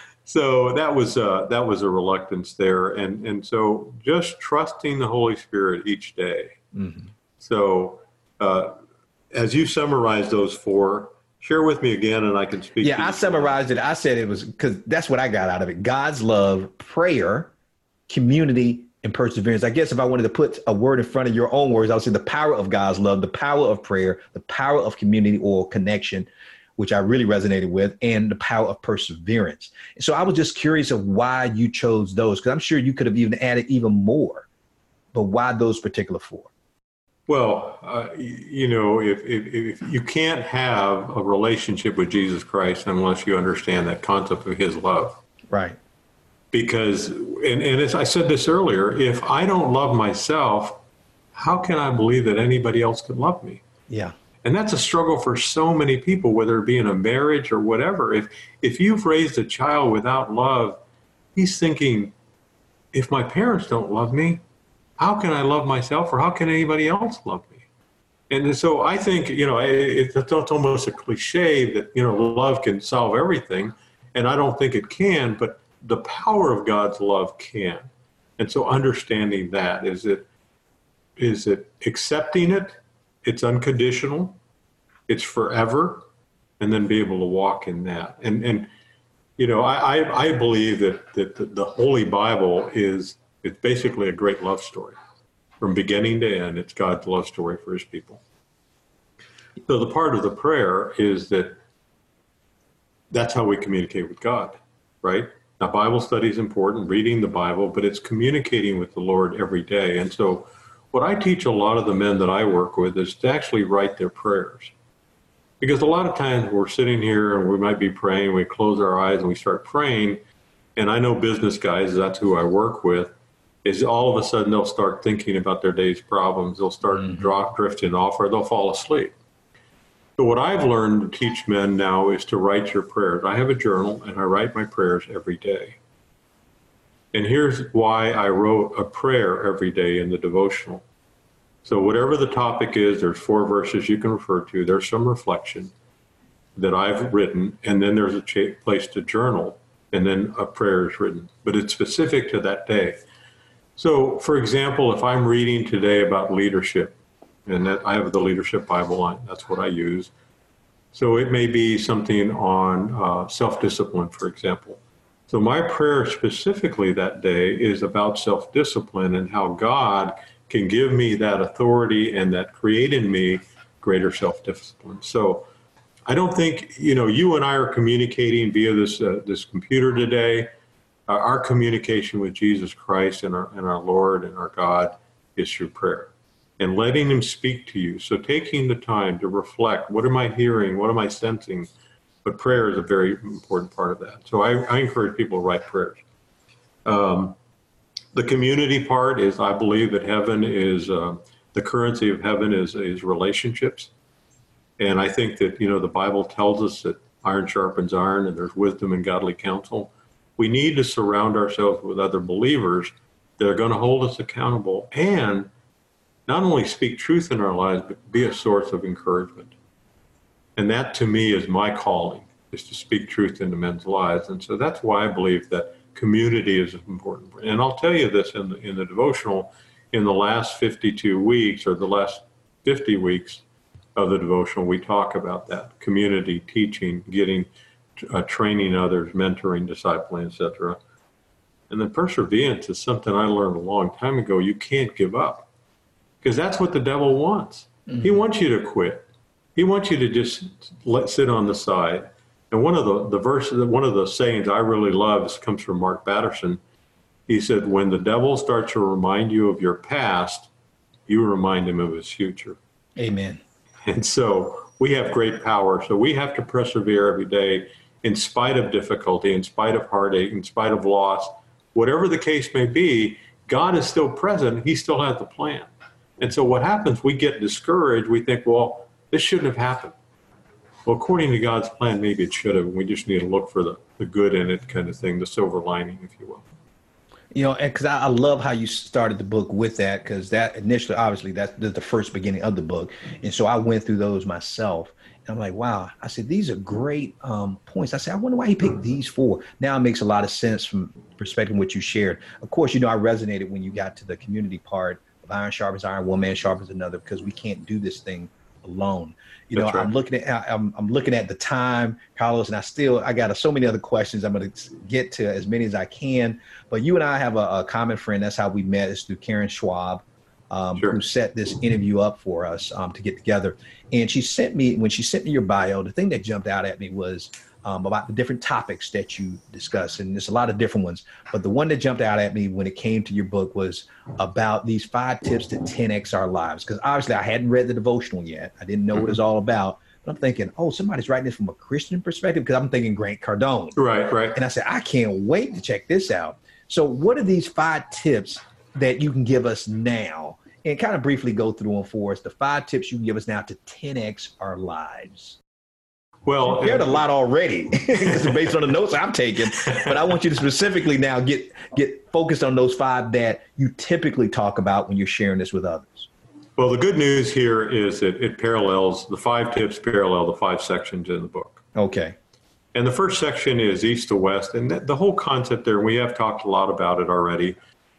So that was uh, that was a reluctance there, and and so just trusting the Holy Spirit each day. Mm-hmm. So. Uh, As you summarize those four, Share with me again, and I can speak. Yeah, I summarized it. I said it was because that's what I got out of it. God's love, prayer, community, and perseverance. I guess if I wanted to put a word in front of your own words, I would say the power of God's love, the power of prayer, the power of community or connection, which I really resonated with, and the power of perseverance. So I was just curious of why you chose those, because I'm sure you could have even added even more, but why those particular four? Well, uh, you know, if, if, if you can't have a relationship with Jesus Christ unless you understand that concept of his love. Right. Because, and, and as I said this earlier, if I don't love myself, how can I believe that anybody else can love me? Yeah. And that's a struggle for so many people, whether it be in a marriage or whatever. If, if you've raised a child without love, he's thinking, if my parents don't love me, how can I love myself, or how can anybody else love me? And so I think, you know, it, it's almost a cliche that, you know, love can solve everything. And I don't think it can, but the power of God's love can. And so understanding that, is it, is it accepting it? It's unconditional, it's forever, and then be able to walk in that. And, and you know, I, I, I believe that, that the, the Holy Bible is, it's basically a great love story. From beginning to end, it's God's love story for his people. So the part of the prayer is that that's how we communicate with God, right? Now, Bible study is important, reading the Bible, but it's communicating with the Lord every day. And so what I teach a lot of the men that I work with is to actually write their prayers. Because a lot of times we're sitting here and we might be praying, we close our eyes and we start praying. And I know business guys, that's who I work with, is all of a sudden they'll start thinking about their day's problems. They'll start mm-hmm. drop, drifting off, or they'll fall asleep. So what I've learned to teach men now is to write your prayers. I have a journal and I write my prayers every day. And here's why I wrote a prayer every day in the devotional. So whatever the topic is, there's four verses you can refer to. There's some reflection that I've written, and then there's a ch- place to journal, and then a prayer is written. But it's specific to that day. So, for example, if I'm reading today about leadership, and that I have the Leadership Bible on, that's what I use. So it may be something on uh, self-discipline, for example. So my prayer specifically that day is about self-discipline and how God can give me that authority and that create in me greater self-discipline. So I don't think, you know, you and I are communicating via this uh, this computer today. Uh, our communication with Jesus Christ and our, and our Lord and our God is through prayer and letting him speak to you. So taking the time to reflect, what am I hearing? What am I sensing? But prayer is a very important part of that. So I, I encourage people to write prayers. Um, the community part is, I believe that heaven is, uh, the currency of heaven is, is relationships. And I think that, you know, the Bible tells us that iron sharpens iron and there's wisdom and godly counsel. We need to surround ourselves with other believers that are going to hold us accountable and not only speak truth in our lives, but be a source of encouragement. And that to me is my calling, is to speak truth into men's lives. And so that's why I believe that community is important. And I'll tell you this in the, in the devotional, in the last fifty-two weeks or the last fifty weeks of the devotional, we talk about that community, teaching, getting, uh, training others, mentoring, discipling, et cetera. And the perseverance is something I learned a long time ago. You can't give up because that's what the devil wants. Mm-hmm. He wants you to quit. He wants you to just let sit on the side. And one of the, the verses, one of the sayings I really love, this comes from Mark Batterson. He said, when the devil starts to remind you of your past, you remind him of his future. Amen. And so we have great power. So we have to persevere every day in spite of difficulty, in spite of heartache, in spite of loss. Whatever the case may be, God is still present. He still has the plan. And so what happens, we get discouraged. We think, well, this shouldn't have happened. Well, according to God's plan, maybe it should have. We just need to look for the, the good in it kind of thing, the silver lining, if you will. You know, and because I, I love how you started the book with that, because that initially, obviously, that's the first beginning of the book. And so I went through those myself. And I'm like, wow. I said, these are great um, points. I said, I wonder why he picked these four. Now it makes a lot of sense from perspective of what you shared. Of course, you know, I resonated when you got to the community part of iron sharpens iron, one man sharpens another, because we can't do this thing alone. You That's know, right. I'm looking at I'm, I'm looking at the time, Carlos, and I still I got so many other questions. I'm going to get to as many as I can. But you and I have a, a common friend. That's how we met. Is through Karen Schwab, um, Sure. who set this interview up for us um, to get together. And she sent me when she sent me your bio. The thing that jumped out at me was um, about the different topics that you discuss, and there's a lot of different ones. But the one that jumped out at me when it came to your book was about these five tips to ten X our lives. Because obviously I hadn't read the devotional yet. I didn't know what it was all about. But I'm thinking, oh, somebody's writing this from a Christian perspective, because I'm thinking Grant Cardone. Right, right. And I said, I can't wait to check this out. So what are these five tips that you can give us now? And kind of briefly go through them for us. The five tips you can give us now to ten X our lives. Well, You shared a lot already based on the notes I'm taking, but I want you to specifically now get get focused on those five that you typically talk about when you're sharing this with others. Well, the good news here is that it parallels, the five tips parallel the five sections in the book. Okay. And the first section is east to west. And that, the whole concept there, and we have talked a lot about it already,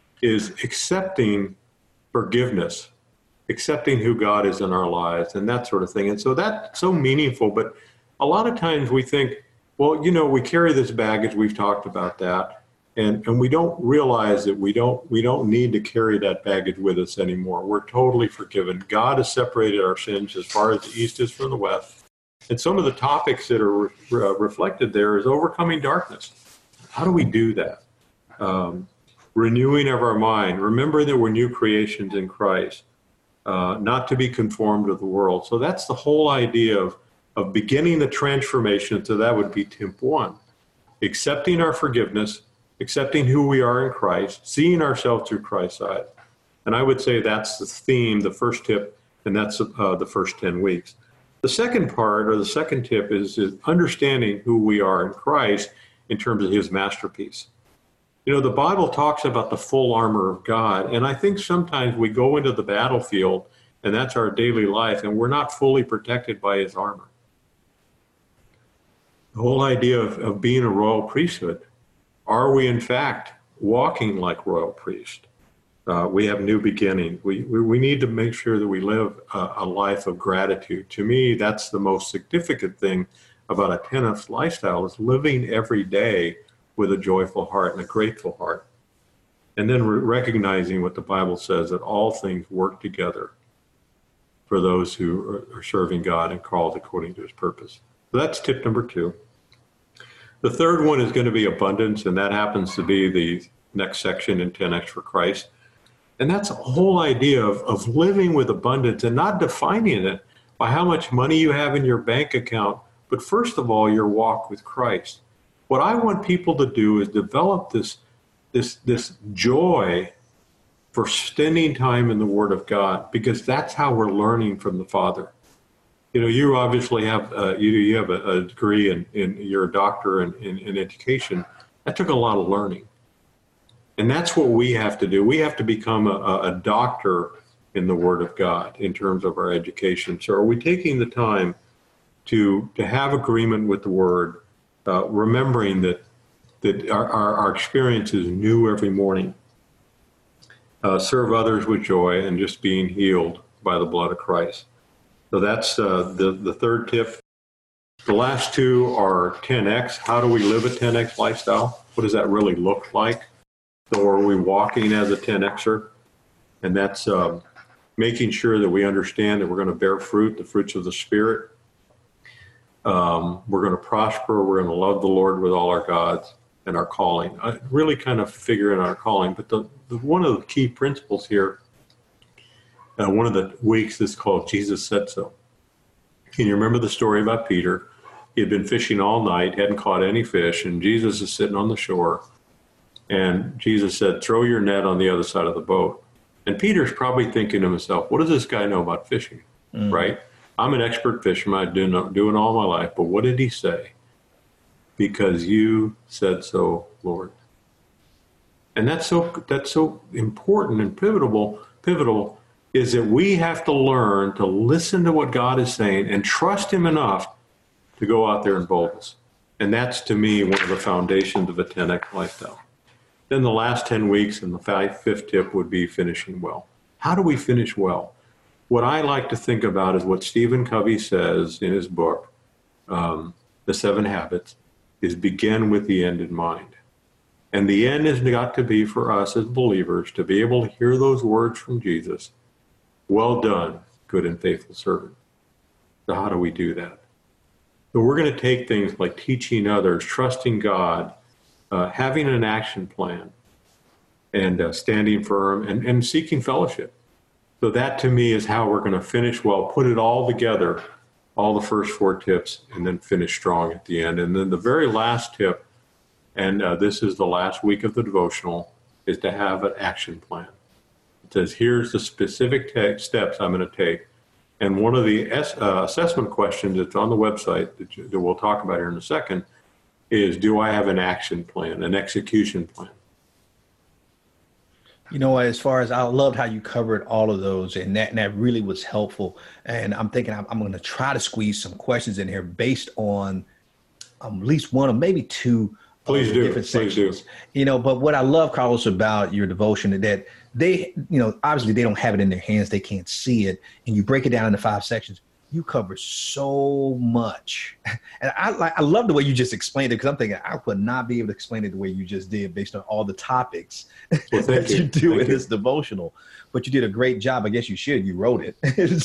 is accepting forgiveness, accepting who God is in our lives and that sort of thing. And so that's so meaningful. But a lot of times we think, well, you know, we carry this baggage. We've talked about that. And, and we don't realize that we don't we don't need to carry that baggage with us anymore. We're totally forgiven. God has separated our sins as far as the east is from the west. And some of the topics that are re- re- reflected there is overcoming darkness. How do we do that? Um, renewing of our mind. Remember that we're new creations in Christ, uh, not to be conformed to the world. So that's the whole idea of, of beginning the transformation. So that would be tip one. Accepting our forgiveness, accepting who we are in Christ, seeing ourselves through Christ's eyes. And I would say that's the theme, the first tip, and that's uh, the first ten weeks. The second part, or the second tip, is, is understanding who we are in Christ in terms of his masterpiece. You know, the Bible talks about the full armor of God, and I think sometimes we go into the battlefield, and that's our daily life, and we're not fully protected by his armor. The whole idea of, of being a royal priesthood, are we in fact walking like royal priests? Uh, we have new beginning. We, we we need to make sure that we live a, a life of gratitude. To me, that's the most significant thing about a ten X lifestyle, is living every day with a joyful heart and a grateful heart. And then re- recognizing what the Bible says, that all things work together for those who are, are serving God and called according to his purpose. So that's tip number two. The third one is going to be abundance, and that happens to be the next section in ten X for Christ. And that's a whole idea of, of living with abundance and not defining it by how much money you have in your bank account, but first of all, your walk with Christ. What I want people to do is develop this, this, this joy for spending time in the Word of God, because that's how we're learning from the Father. You know, you obviously have uh, you you have a, a degree in, in you're a doctor in, in, in education. That took a lot of learning. And that's what we have to do. We have to become a, a doctor in the Word of God in terms of our education. So are we taking the time to to have agreement with the Word, uh, remembering that that our, our, our experience is new every morning, uh, serve others with joy, and just being healed by the blood of Christ. So that's uh, the, the third tip. The last two are ten X. How do we live a ten X lifestyle? What does that really look like? So are we walking as a ten Xer? And that's um, making sure that we understand that we're going to bear fruit, the fruits of the Spirit. Um, we're going to prosper. We're going to love the Lord with all our gods and our calling. I really kind of figure in our calling. But the, the one of the key principles here, uh, one of the weeks is called Jesus Said So. Can you remember the story about Peter? He had been fishing all night, hadn't caught any fish, and Jesus is sitting on the shore. And Jesus said, throw your net on the other side of the boat. And Peter's probably thinking to himself, what does this guy know about fishing, mm. right? I'm an expert fisherman. I've been doing, doing all my life. But what did he say? Because you said so, Lord. And that's so that's so important and pivotal, pivotal is that we have to learn to listen to what God is saying and trust him enough to go out there in boldness. And that's, to me, one of the foundations of a ten X lifestyle. Then the last ten weeks and the five, fifth tip would be finishing well. How do we finish well? what I like to think about is what Stephen Covey says in his book, um, The Seven Habits, is begin with the end in mind. And the end has got to be for us as believers to be able to hear those words from Jesus. Well done, good and faithful servant. So how do we do that? So we're going to take things like teaching others, trusting God, uh, having an action plan, and uh, standing firm and, and seeking fellowship. So that to me is how we're going to finish well, put it all together, all the first four tips, and then finish strong at the end. And then the very last tip, and uh, this is the last week of the devotional, is to have an action plan. It says, here's the specific te- steps I'm going to take. And one of the es- uh, assessment questions that's on the website that, you, that we'll talk about here in a second is, do I have an action plan, an execution plan? You know, as far as I loved how you covered all of those, and that and that really was helpful. And I'm thinking I'm, I'm going to try to squeeze some questions in here based on um, at least one or maybe two Please do. different Please sections. do. You know, but what I love, Carlos, about your devotion is that they, you know, obviously they don't have it in their hands. They can't see it. And you break it down into five sections. You cover so much. And I like, I love the way you just explained it, because I'm thinking I would not be able to explain it the way you just did based on all the topics well, that you, you do thank in you. this devotional. But you did a great job. I guess you should. You wrote it.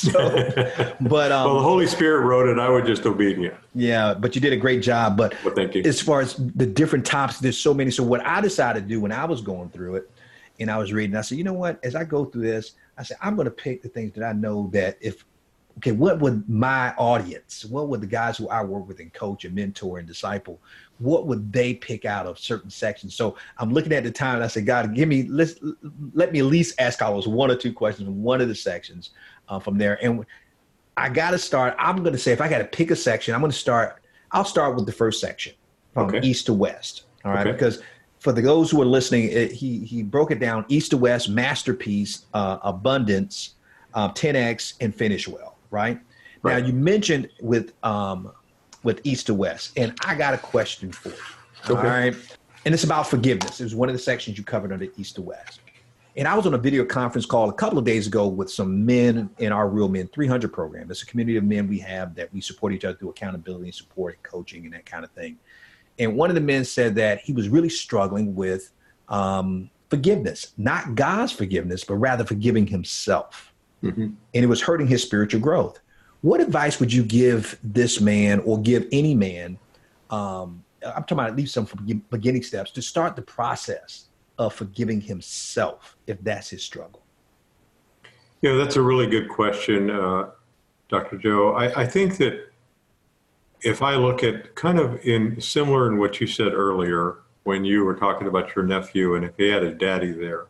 so, but um, well, the Holy Spirit wrote it. I was just obedient. Yeah, but you did a great job. But well, thank you. As far as the different topics, there's so many. So what I decided to do when I was going through it and I was reading, I said, you know what, as I go through this, I said, I'm going to pick the things that I know that if, okay, what would my audience, what would the guys who I work with and coach and mentor and disciple, what would they pick out of certain sections? So I'm looking at the time and I said, God, give me, let's, let me at least ask Carlos one or two questions from one of the sections uh, from there. And I got to start, I'm going to say, if I got to pick a section, I'm going to start, I'll start with the first section from okay. east to west. All right. Okay. Because for the those who are listening, it, he, he broke it down east to west, masterpiece, uh, abundance, uh, ten X, and finish well. Right? Right. Now you mentioned with um, with east to west, and I got a question for you. Okay. All right, and it's about forgiveness. It was one of the sections you covered under east to west. And I was on a video conference call a couple of days ago with some men in our Real Men three hundred program. It's a community of men we have that we support each other through accountability and support and coaching and that kind of thing. And one of the men said that he was really struggling with um, forgiveness, not God's forgiveness, but rather forgiving himself. Mm-hmm. And it was hurting his spiritual growth. What advice would you give this man or give any man? Um, I'm talking about at least some beginning steps to start the process of forgiving himself if that's his struggle. Yeah, that's a really good question, uh, Doctor Joe. I, I think that if I look at kind of in similar in what you said earlier when you were talking about your nephew and if he had his daddy there.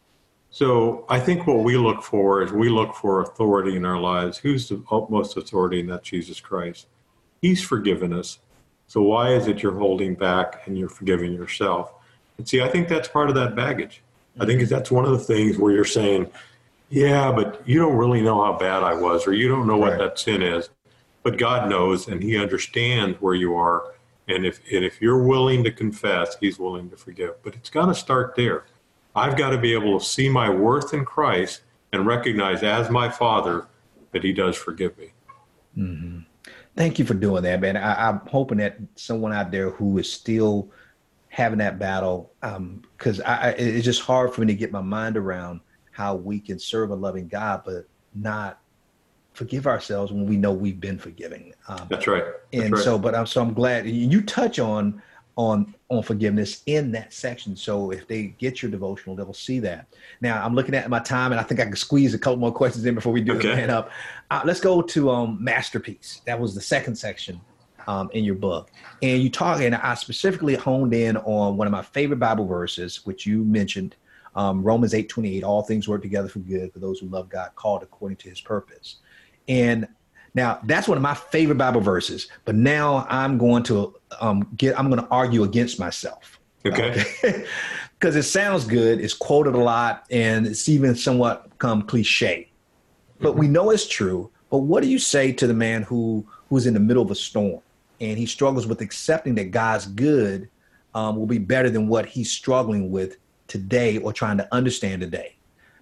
So I think what we look for is we look for authority in our lives. Who's the utmost authority, and that's Jesus Christ. He's forgiven us. So why is it you're holding back and you're forgiving yourself? And see, I think that's part of that baggage. I think that's one of the things where you're saying, yeah, but you don't really know how bad I was, or you don't know what right. that sin is. But God knows, and he understands where you are. And if, and if you're willing to confess, he's willing to forgive. But it's got to start there. I've got to be able to see my worth in Christ and recognize as my Father that he does forgive me. Mm-hmm. Thank you for doing that, man. I, I'm hoping that someone out there who is still having that battle, because um, I, I, it's just hard for me to get my mind around how we can serve a loving God, but not forgive ourselves when we know we've been forgiving. Um, That's right. That's and right. so, but I'm so I'm glad you touch on on on forgiveness in that section. So if they get your devotional, they'll see that. Now I'm looking at my time, and I think I can squeeze a couple more questions in before we do okay. the man up. Uh, let's go to um, masterpiece. That was the second section um, in your book, and you talk, and I specifically honed in on one of my favorite Bible verses, which you mentioned, um, Romans eight twenty-eight. All things work together for good for those who love God, called according to his purpose. And now that's one of my favorite Bible verses, but now I'm going to um, get, I'm going to argue against myself. Okay. Because okay? It sounds good. It's quoted a lot and it's even somewhat become cliche, but mm-hmm. we know it's true. But what do you say to the man who, who's in the middle of a storm and he struggles with accepting that God's good um, will be better than what he's struggling with today or trying to understand today?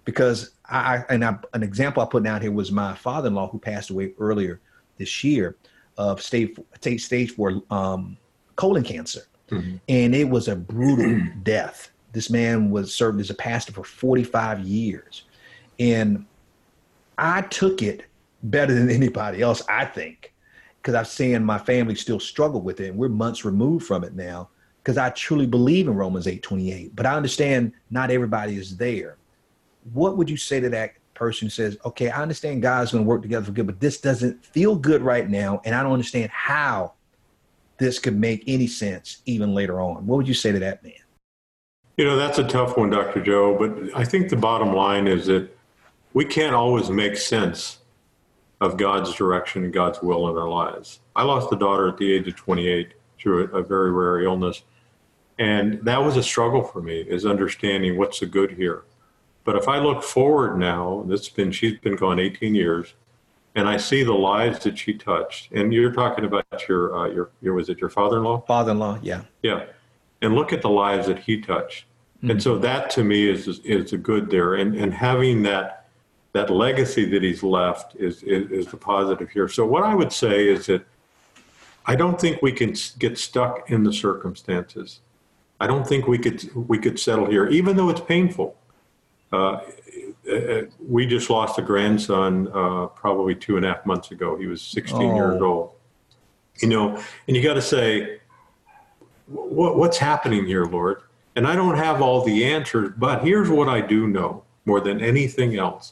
because I, and I, an example I put down here was my father-in-law who passed away earlier this year of stage, stage four um, colon cancer. Mm-hmm. And it was a brutal death. This man was served as a pastor for forty-five years. And I took it better than anybody else, I think, because I've seen my family still struggle with it. And we're months removed from it now, because I truly believe in Romans eight twenty-eight. But I understand not everybody is there. What would you say to that person who says, okay, I understand God's going to work together for good, but this doesn't feel good right now, and I don't understand how this could make any sense even later on? What would you say to that man? You know, that's a tough one, Doctor Joe, but I think the bottom line is that we can't always make sense of God's direction and God's will in our lives. I lost a daughter at the age of twenty-eight through a, a very rare illness. And that was a struggle for me, is understanding what's the good here. But if I look forward now, that's been, she's been gone eighteen years, and I see the lives that she touched. And you're talking about your, uh, your, your, was it your father-in-law? Father-in-law, yeah. Yeah. And look at the lives that he touched. Mm-hmm. And so that to me is, is, is the good there. And, and having that, that legacy that he's left is, is, is the positive here. So what I would say is that I don't think we can get stuck in the circumstances. I don't think we could, we could settle here, even though it's painful. Uh, we just lost a grandson uh, probably two and a half months ago. He was sixteen oh. years old. You know, and you got to say, what, what's happening here, Lord? And I don't have all the answers, but here's what I do know more than anything else,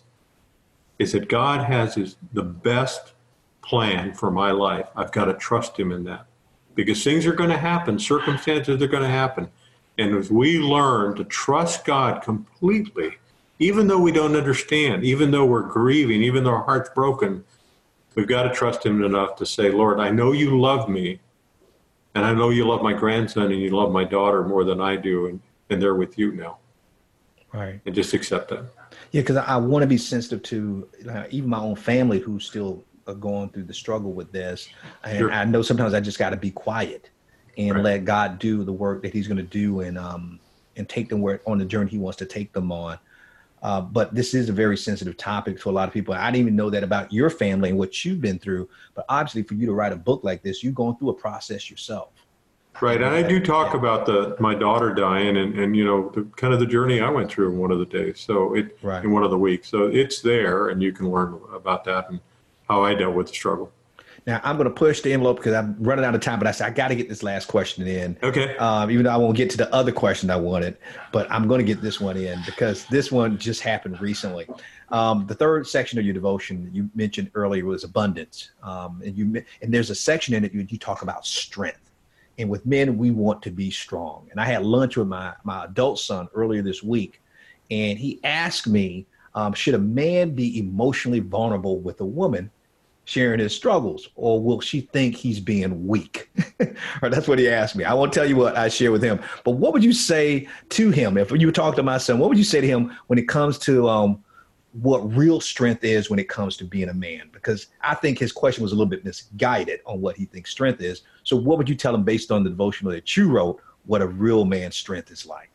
is that God has his, the best plan for my life. I've got to trust him in that, because things are going to happen. Circumstances are going to happen. And as we learn to trust God completely, even though we don't understand, even though we're grieving, even though our heart's broken, we've got to trust him enough to say, Lord, I know you love me, and I know you love my grandson, and you love my daughter more than I do, and, and they're with you now. Right. And just accept that. Yeah, because I, I want to be sensitive to uh, even my own family who's still uh, going through the struggle with this. And sure. I know sometimes I just got to be quiet and right. let God do the work that he's going to do, and um and take them where on the journey he wants to take them on. Uh, but this is a very sensitive topic to a lot of people. I didn't even know that about your family and what you've been through. But obviously, for you to write a book like this, you've gone through a process yourself. Right, and I do talk yeah. about the my daughter dying, and, and you know, the kind of the journey I went through in one of the days. So it right. in one of the weeks. So it's there, and you can learn about that and how I dealt with the struggle. Now, I'm going to push the envelope because I'm running out of time, but I said I got to get this last question in. Okay. Um, even though I won't get to the other question I wanted, but I'm going to get this one in because this one just happened recently. Um, the third section of your devotion you mentioned earlier was abundance, um, and you and there's a section in it you, you talk about strength. And with men, we want to be strong. And I had lunch with my my adult son earlier this week, and he asked me, um, should a man be emotionally vulnerable with a woman sharing his struggles, or will she think he's being weak? Or that's what he asked me. I won't tell you what I share with him, but what would you say to him if you talk to my son? What would you say to him when it comes to um, what real strength is when it comes to being a man? Because I think his question was a little bit misguided on what he thinks strength is. So what would you tell him based on the devotional that you wrote, what a real man's strength is like?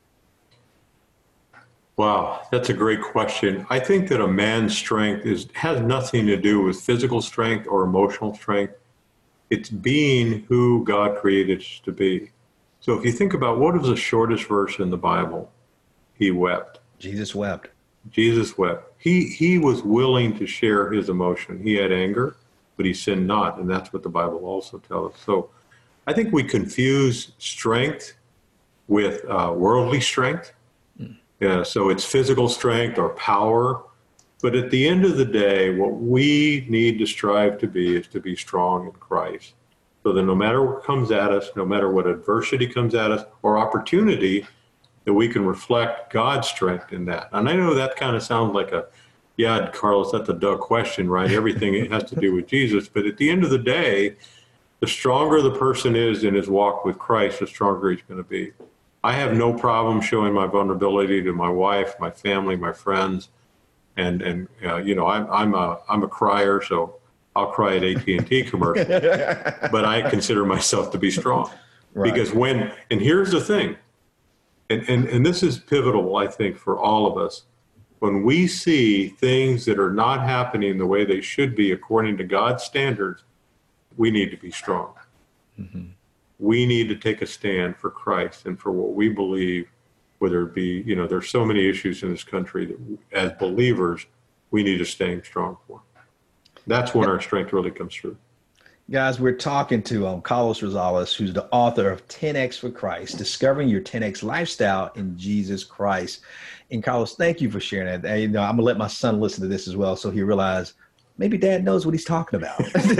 Wow, that's a great question. I think that a man's strength is has nothing to do with physical strength or emotional strength. It's being who God created us to be. So if you think about what is the shortest verse in the Bible, he wept. Jesus wept. Jesus wept. He he was willing to share his emotion. He had anger, but he sinned not, and that's what the Bible also tells us. So I think we confuse strength with uh, worldly strength. Yeah, so it's physical strength or power. But at the end of the day, what we need to strive to be is to be strong in Christ. So that no matter what comes at us, no matter what adversity comes at us or opportunity, that we can reflect God's strength in that. And I know that kind of sounds like a, yeah, Carlos, that's a duh question, right? Everything it has to do with Jesus. But at the end of the day, the stronger the person is in his walk with Christ, the stronger he's going to be. I have no problem showing my vulnerability to my wife, my family, my friends, and and uh, you know I'm I'm a I'm a crier, so I'll cry at A T and T commercials. But I consider myself to be strong, right. Because when and here's the thing, and, and and this is pivotal, I think, for all of us. When we see things that are not happening the way they should be according to God's standards, we need to be strong. Mm-hmm. We need to take a stand for Christ and for what we believe, whether it be, you know, there's so many issues in this country that as believers, we need to stay strong for. That's when our strength really comes through. Guys, we're talking to um, Carlos Rosales, who's the author of ten X for Christ, Discovering Your ten X Lifestyle in Jesus Christ. And Carlos, thank you for sharing that. You know, I'm going to let my son listen to this as well so he realize maybe Dad knows what he's talking about.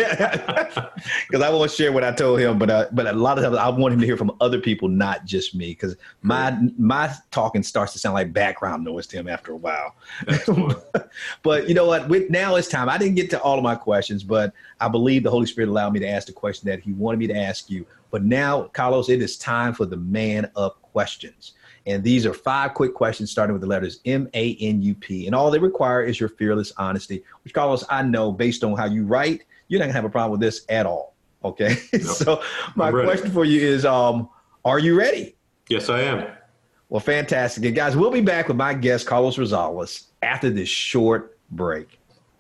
Because I won't share what I told him, but uh, but a lot of times I want him to hear from other people, not just me, because my my talking starts to sound like background noise to him after a while. But you know what? With, now it's time. I didn't get to all of my questions, but I believe the Holy Spirit allowed me to ask the question that he wanted me to ask you. But now, Carlos, it is time for the Man Up questions. And these are five quick questions starting with the letters M A N U P. And all they require is your fearless honesty, which, Carlos, I know based on how you write, you're not going to have a problem with this at all. Okay. Nope. So my question for you is, um, are you ready? Yes, I am. Well, fantastic. And guys, we'll be back with my guest, Carlos Rosales, after this short break.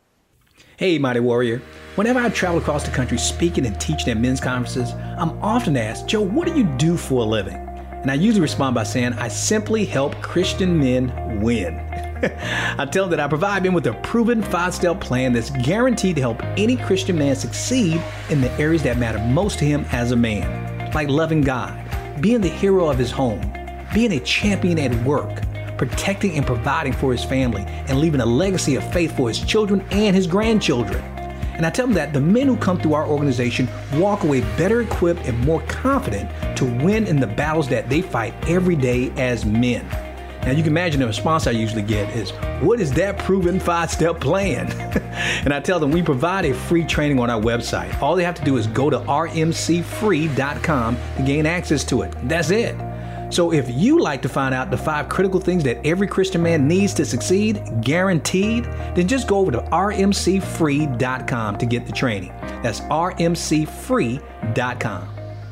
Hey, Mighty Warrior. Whenever I travel across the country speaking and teaching at men's conferences, I'm often asked, Joe, what do you do for a living? And I usually respond by saying, I simply help Christian men win. I tell them that I provide men with a proven five-step plan that's guaranteed to help any Christian man succeed in the areas that matter most to him as a man, like loving God, being the hero of his home, being a champion at work, protecting and providing for his family, and leaving a legacy of faith for his children and his grandchildren. And I tell them that the men who come through our organization walk away better equipped and more confident to win in the battles that they fight every day as men. Now, you can imagine the response I usually get is, what is that proven five-step plan? And I tell them we provide a free training on our website. All they have to do is go to r m c free dot com to gain access to it. That's it. So if you like to find out the five critical things that every Christian man needs to succeed, guaranteed, then just go over to r m c free dot com to get the training. That's r m c free dot com.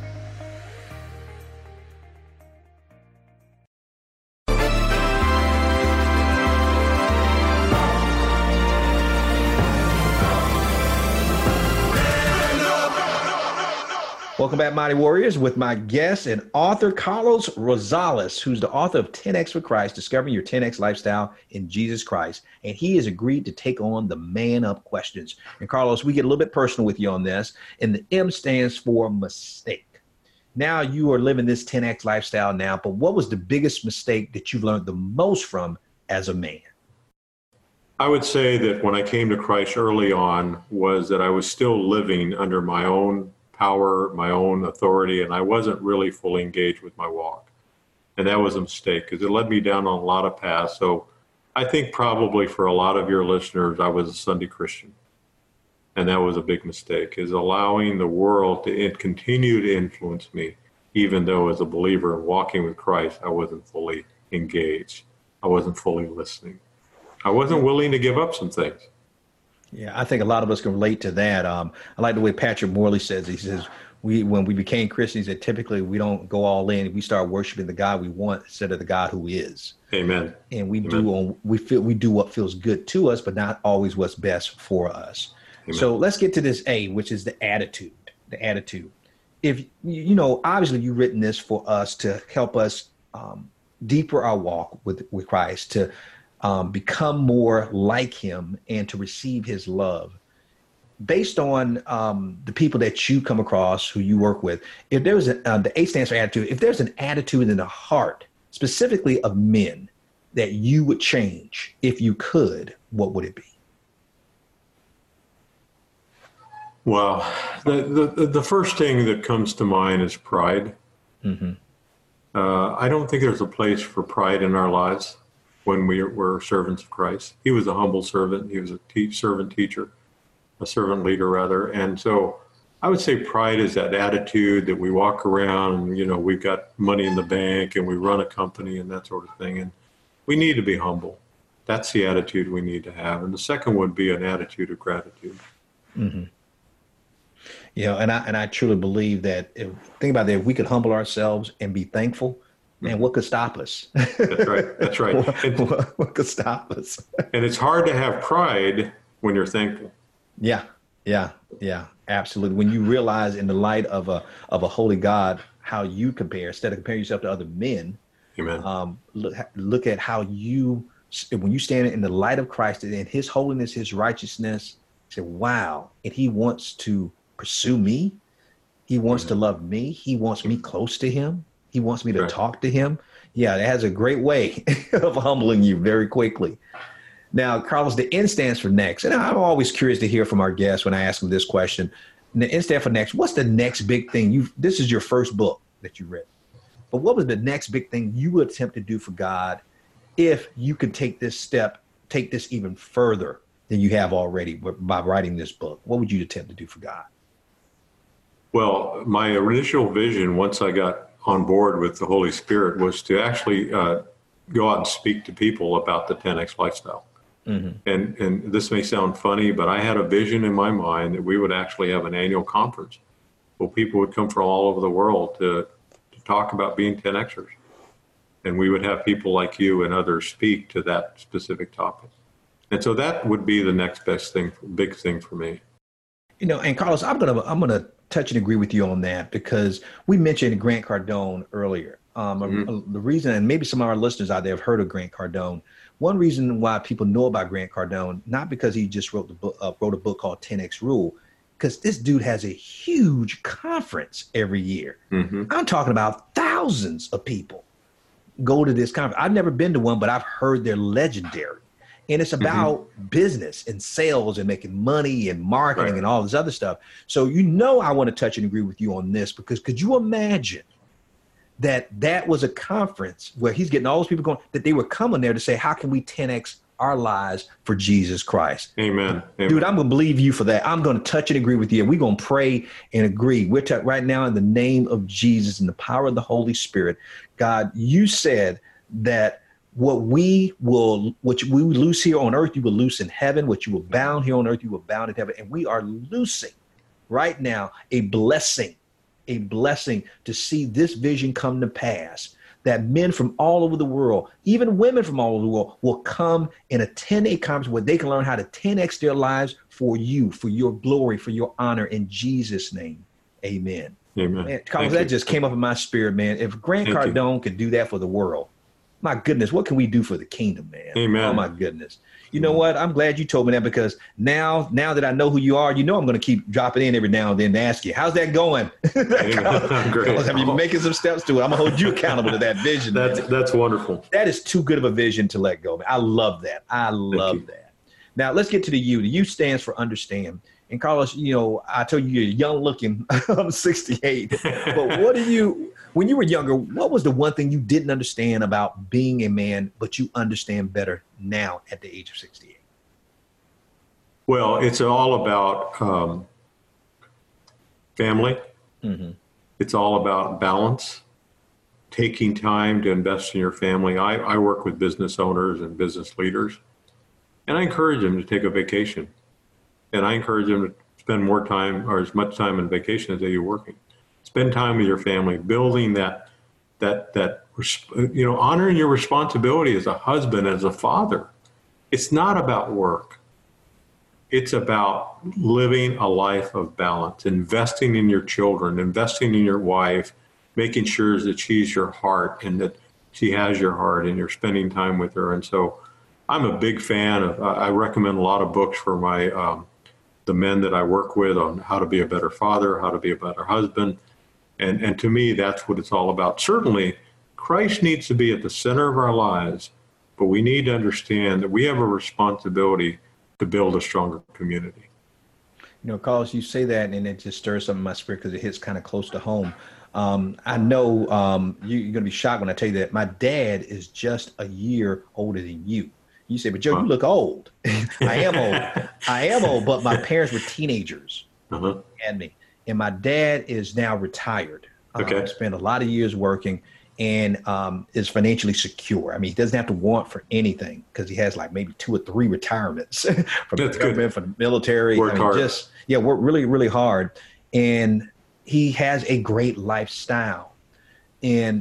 Welcome back, Mighty Warriors, with my guest and author, Carlos Rosales, who's the author of ten X for Christ, Discovering Your ten X Lifestyle in Jesus Christ. And he has agreed to take on the Man Up questions. And Carlos, we get a little bit personal with you on this. And the M stands for mistake. Now you are living this ten X lifestyle now, but what was the biggest mistake that you've learned the most from as a man? I would say that when I came to Christ early on was that I was still living under my own power, my own authority, and I wasn't really fully engaged with my walk. And that was a mistake because it led me down on a lot of paths. So I think probably for a lot of your listeners, I was a Sunday Christian. And that was a big mistake, is allowing the world to continue to influence me, even though as a believer and walking with Christ, I wasn't fully engaged. I wasn't fully listening. I wasn't willing to give up some things. Yeah, I think a lot of us can relate to that. Um, I like the way Patrick Morley says, he says, we when we became Christians, that typically we don't go all in. We start worshiping the God we want instead of the God who is. Amen. And we Amen. do on, we feel we do what feels good to us, but not always what's best for us. Amen. So let's get to this A, which is the attitude. The attitude. If you know, obviously you've written this for us to help us um, deeper our walk with with Christ, to Um, become more like him and to receive his love. Based on um, the people that you come across, who you work with, if there's a, uh, the A stands for attitude, if there's an attitude in the heart, specifically of men, that you would change if you could, what would it be? Well, the, the, the first thing that comes to mind is pride. Mm-hmm. Uh, I don't think there's a place for pride in our lives. When we were servants of Christ, he was a humble servant. He was a te- servant teacher, a servant leader rather. And so I would say pride is that attitude that we walk around and, you know, we've got money in the bank and we run a company and that sort of thing. And we need to be humble. That's the attitude we need to have. And the second would be an attitude of gratitude. Mm-hmm. You know, and I, and I truly believe that if, think about that, if we could humble ourselves and be thankful, Man, what could stop us? That's right. That's right. And, what, what could stop us? and it's hard to have pride when you're thankful. Yeah, yeah, yeah, absolutely. When you realize in the light of a of a holy God how you compare, instead of comparing yourself to other men, Amen. Um, look look at how you, when you stand in the light of Christ and His holiness, His righteousness, say, wow, and He wants to pursue me. He wants to love me. He wants me close to Him. He wants me to right. talk to Him. Yeah, it has a great way of humbling you very quickly. Now, Carlos, the N stands for next. And I'm always curious to hear from our guests when I ask them this question. And the N stands for next. What's the next big thing? You This is your first book that you read. But what was the next big thing you would attempt to do for God if you could take this step, take this even further than you have already by writing this book? What would you attempt to do for God? Well, my initial vision, once I got on board with the Holy Spirit, was to actually uh, go out and speak to people about the ten X lifestyle. Mm-hmm. And and this may sound funny, but I had a vision in my mind that we would actually have an annual conference where people would come from all over the world to, to talk about being ten Xers. And we would have people like you and others speak to that specific topic. And so that would be the next best thing, big thing for me. You know, and Carlos, I'm gonna I'm gonna touch and agree with you on that, because we mentioned Grant Cardone earlier. Um, mm-hmm. The reason, and maybe some of our listeners out there have heard of Grant Cardone. One reason why people know about Grant Cardone, not because he just wrote the book, uh, wrote a book called ten X Rule, because this dude has a huge conference every year. Mm-hmm. I'm talking about thousands of people go to this conference. I've never been to one, but I've heard they're legendary. And it's about mm-hmm. business and sales and making money and marketing right. and all this other stuff. So, you know, I want to touch and agree with you on this, because could you imagine that that was a conference where he's getting all those people going, that they were coming there to say, how can we ten X our lives for Jesus Christ? Amen. Dude, Amen. I'm going to believe you for that. I'm going to touch and agree with you. And we're going to pray and agree. We're t- right now in the name of Jesus and the power of the Holy Spirit. God, you said that what we will, what we will loose here on earth, you will loose in heaven. What you will bound here on earth, you will bound in heaven. And we are loosing right now a blessing, a blessing to see this vision come to pass, that men from all over the world, even women from all over the world, will come and attend a conference where they can learn how to ten X their lives for you, for your glory, for your honor, in Jesus' name. Amen. Amen. Man, Carlos, that just came up in my spirit, man. If Grant Thank Cardone you. could do that for the world, my goodness, what can we do for the kingdom, man? Amen. Oh, my goodness. You know what? I'm glad you told me that, because now, now that I know who you are, you know I'm going to keep dropping in every now and then to ask you, how's that going? Carlos, have you been making some steps to it? I'm going to hold you accountable to that vision. That's man. that's wonderful. That is too good of a vision to let go, man. I love that. I love that. Now, let's get to the U. The U stands for understand. And Carlos, you know, I told you you're young looking. I'm sixty-eight. But what do you, when you were younger, what was the one thing you didn't understand about being a man, but you understand better now at the age of sixty-eight? Well, it's all about um, family. Mm-hmm. It's all about balance, taking time to invest in your family. I, I work with business owners and business leaders, and I encourage them to take a vacation. And I encourage them to spend more time, or as much time on vacation as they do working. Spend time with your family, building that, that, that, you know, honoring your responsibility as a husband, as a father. It's not about work. It's about living a life of balance, investing in your children, investing in your wife, making sure that she's your heart and that she has your heart and you're spending time with her. And so I'm a big fan of, I recommend a lot of books for my, um, the men that I work with on how to be a better father, how to be a better husband. And, and to me, that's what it's all about. Certainly, Christ needs to be at the center of our lives, but we need to understand that we have a responsibility to build a stronger community. You know, Carlos, you say that, and it just stirs something in my spirit because it hits kind of close to home. Um, I know um, you, you're going to be shocked when I tell you that my dad is just a year older than you. You say, but Joe, you look old. I am old. I am old, but my parents were teenagers uh-huh. and me. And my dad is now retired. Okay. Um, spent a lot of years working and um, is financially secure. I mean, he doesn't have to want for anything because he has like maybe two or three retirements from That's the government, good. from the military. Work I mean, hard. Just, yeah, work really, really hard. And he has a great lifestyle. And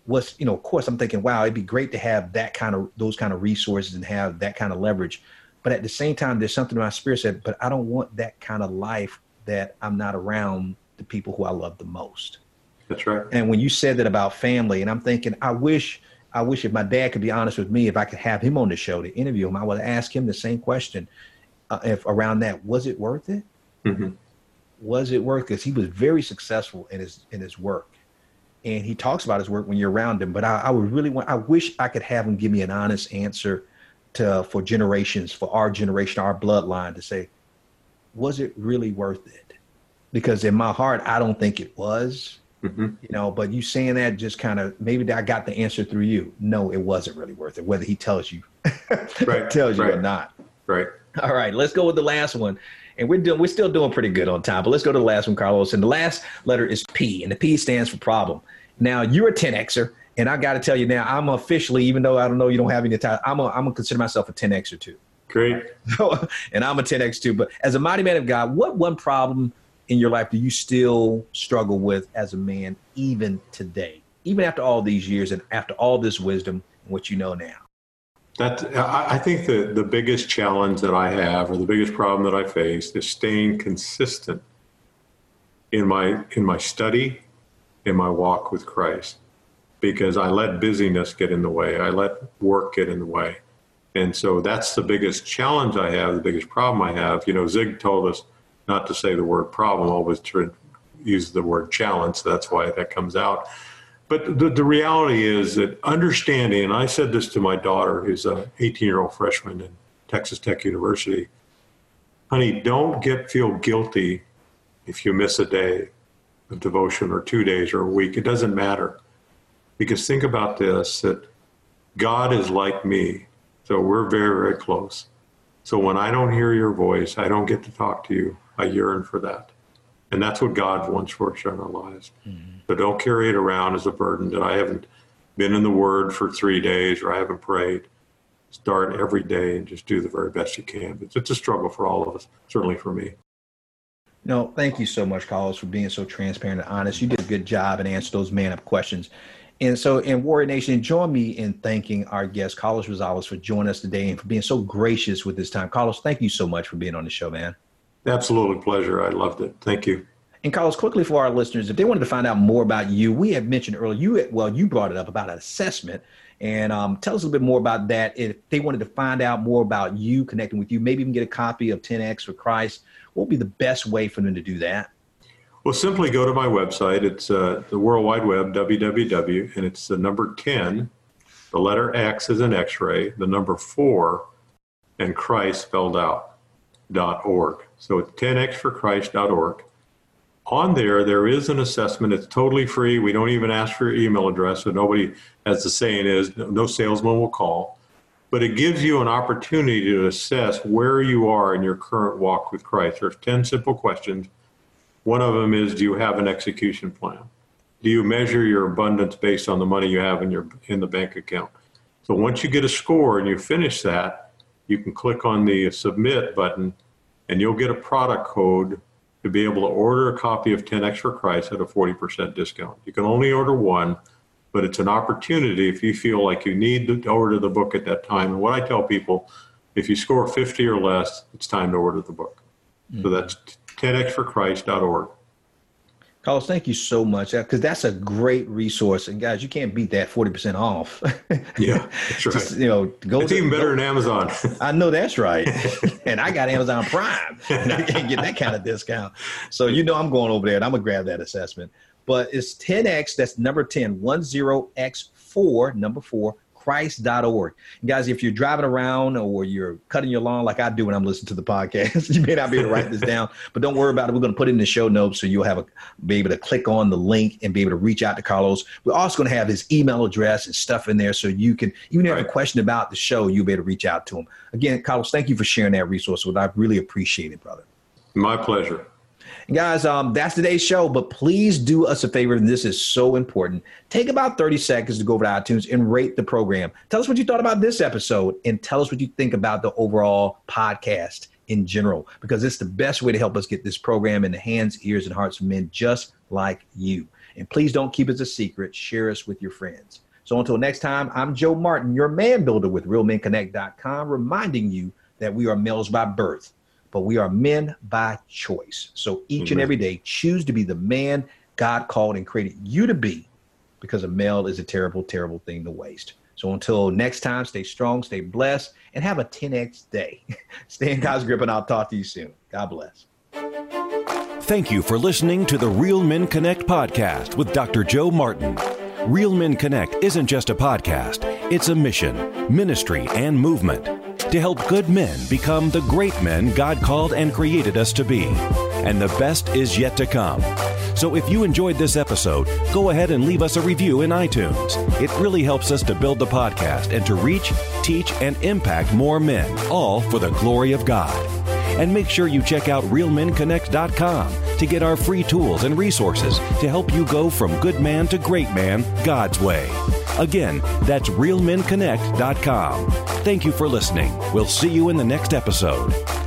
was, you know, of course I'm thinking, wow, it'd be great to have that kind of, those kind of resources and have that kind of leverage. But at the same time, there's something in my spirit said, but I don't want that kind of life that I'm not around the people who I love the most. That's right. And when you said that about family, and I'm thinking, I wish, I wish if my dad could be honest with me, if I could have him on the show to interview him, I would ask him the same question uh, if around that. Was it worth it? Mm-hmm. Was it worth it? Because he was very successful in his, in his work. And he talks about his work when you're around him. But I, I would really want, I wish I could have him give me an honest answer to, for generations, for our generation, our bloodline, to say, was it really worth it? Because in my heart, I don't think it was, mm-hmm. you know, but you saying that just kind of, maybe I got the answer through you. No, it wasn't really worth it, whether he tells you, right. tells you right. or not. Right. All right, let's go with the last one. And we're doing, we're still doing pretty good on time, but let's go to the last one, Carlos. And the last letter is P, and the P stands for problem. Now, you're a ten Xer, and I got to tell you now, I'm officially, even though I don't know you don't have any time, I'm a, I'm gonna consider myself a ten Xer too. Great. And I'm a ten X too. But as a mighty man of God, what one problem in your life do you still struggle with as a man, even today, even after all these years and after all this wisdom and what you know now? That, I think the, the biggest challenge that I have, or the biggest problem that I face, is staying consistent in my in my study, in my walk with Christ, because I let busyness get in the way. I let work get in the way. And so that's the biggest challenge I have, the biggest problem I have. You know, Zig told us not to say the word problem, always to use the word challenge. So that's why that comes out. But the, the reality is that understanding, and I said this to my daughter, who's an eighteen-year-old freshman in Texas Tech University, honey, don't get feel guilty if you miss a day of devotion or two days or a week. It doesn't matter. Because think about this, that God is like me. So we're very, very close. So when I don't hear your voice, I don't get to talk to you. I yearn for that. And that's what God wants for us in our lives. Mm-hmm. So don't carry it around as a burden that I haven't been in the Word for three days or I haven't prayed. Start every day and just do the very best you can. It's, it's a struggle for all of us, certainly for me. No, thank you so much, Carlos, for being so transparent and honest. You did a good job and answered those man-up questions. And so in Warrior Nation, join me in thanking our guest, Carlos Rosales, for joining us today and for being so gracious with this time. Carlos, thank you so much for being on the show, man. Absolutely pleasure. I loved it. Thank you. And Carlos, quickly for our listeners, if they wanted to find out more about you, we had mentioned earlier, you well, you brought it up about an assessment. And um, tell us a little bit more about that. If they wanted to find out more about you, connecting with you, maybe even get a copy of ten X for Christ, what would be the best way for them to do that? Well, simply go to my website. It's uh, the World Wide Web, w w w, and it's the number ten, the letter X is an X-ray, the number four, and Christ spelled out, dot org. So it's ten x for christ dot org. On there, there is an assessment. It's totally free. We don't even ask for your email address, so nobody, as the saying is, no salesman will call. But it gives you an opportunity to assess where you are in your current walk with Christ. There's ten simple questions. One of them is, do you have an execution plan? Do you measure your abundance based on the money you have in your in the bank account? So once you get a score and you finish that, you can click on the submit button and you'll get a product code to be able to order a copy of ten X for Christ at a forty percent discount. You can only order one, but it's an opportunity if you feel like you need to order the book at that time. And what I tell people, if you score fifty or less, it's time to order the book. Mm-hmm. So that's ten x for christ dot org. Carlos, thank you so much, because that's a great resource. And guys, you can't beat that forty percent off. Yeah, that's right. Just, you know, go it's to, even better go, than Amazon. I know that's right. And I got Amazon Prime, and I can't get that kind of discount. So, you know, I'm going over there and I'm going to grab that assessment. But it's ten X, that's number ten, ten X four, number four, christ dot org. And guys, if you're driving around or you're cutting your lawn like I do when I'm listening to the podcast, you may not be able to write this down, but don't worry about it. We're going to put it in the show notes so you'll have a, be able to click on the link and be able to reach out to Carlos. We're also going to have his email address and stuff in there so you can, even if you have a question about the show, you'll be able to reach out to him. Again, Carlos, thank you for sharing that resource with us. I really appreciate it, brother. My pleasure. And guys, um, that's today's show, but please do us a favor, and this is so important. Take about thirty seconds to go over to iTunes and rate the program. Tell us what you thought about this episode, and tell us what you think about the overall podcast in general, because it's the best way to help us get this program in the hands, ears, and hearts of men just like you. And please don't keep us a secret. Share us with your friends. So until next time, I'm Joe Martin, your man builder with real men connect dot com, reminding you that we are males by birth, but we are men by choice. So each mm-hmm. and every day, choose to be the man God called and created you to be, because a male is a terrible, terrible thing to waste. So until next time, stay strong, stay blessed, and have a ten X day. Stay in God's grip, and I'll talk to you soon. God bless. Thank you for listening to the Real Men Connect podcast with Doctor Joe Martin. Real Men Connect isn't just a podcast. It's a mission, ministry, and movement to help good men become the great men God called and created us to be. And the best is yet to come. So if you enjoyed this episode, go ahead and leave us a review in iTunes. It really helps us to build the podcast and to reach, teach, and impact more men, all for the glory of God. And make sure you check out real men connect dot com to get our free tools and resources to help you go from good man to great man God's way. Again, that's real men connect dot com. Thank you for listening. We'll see you in the next episode.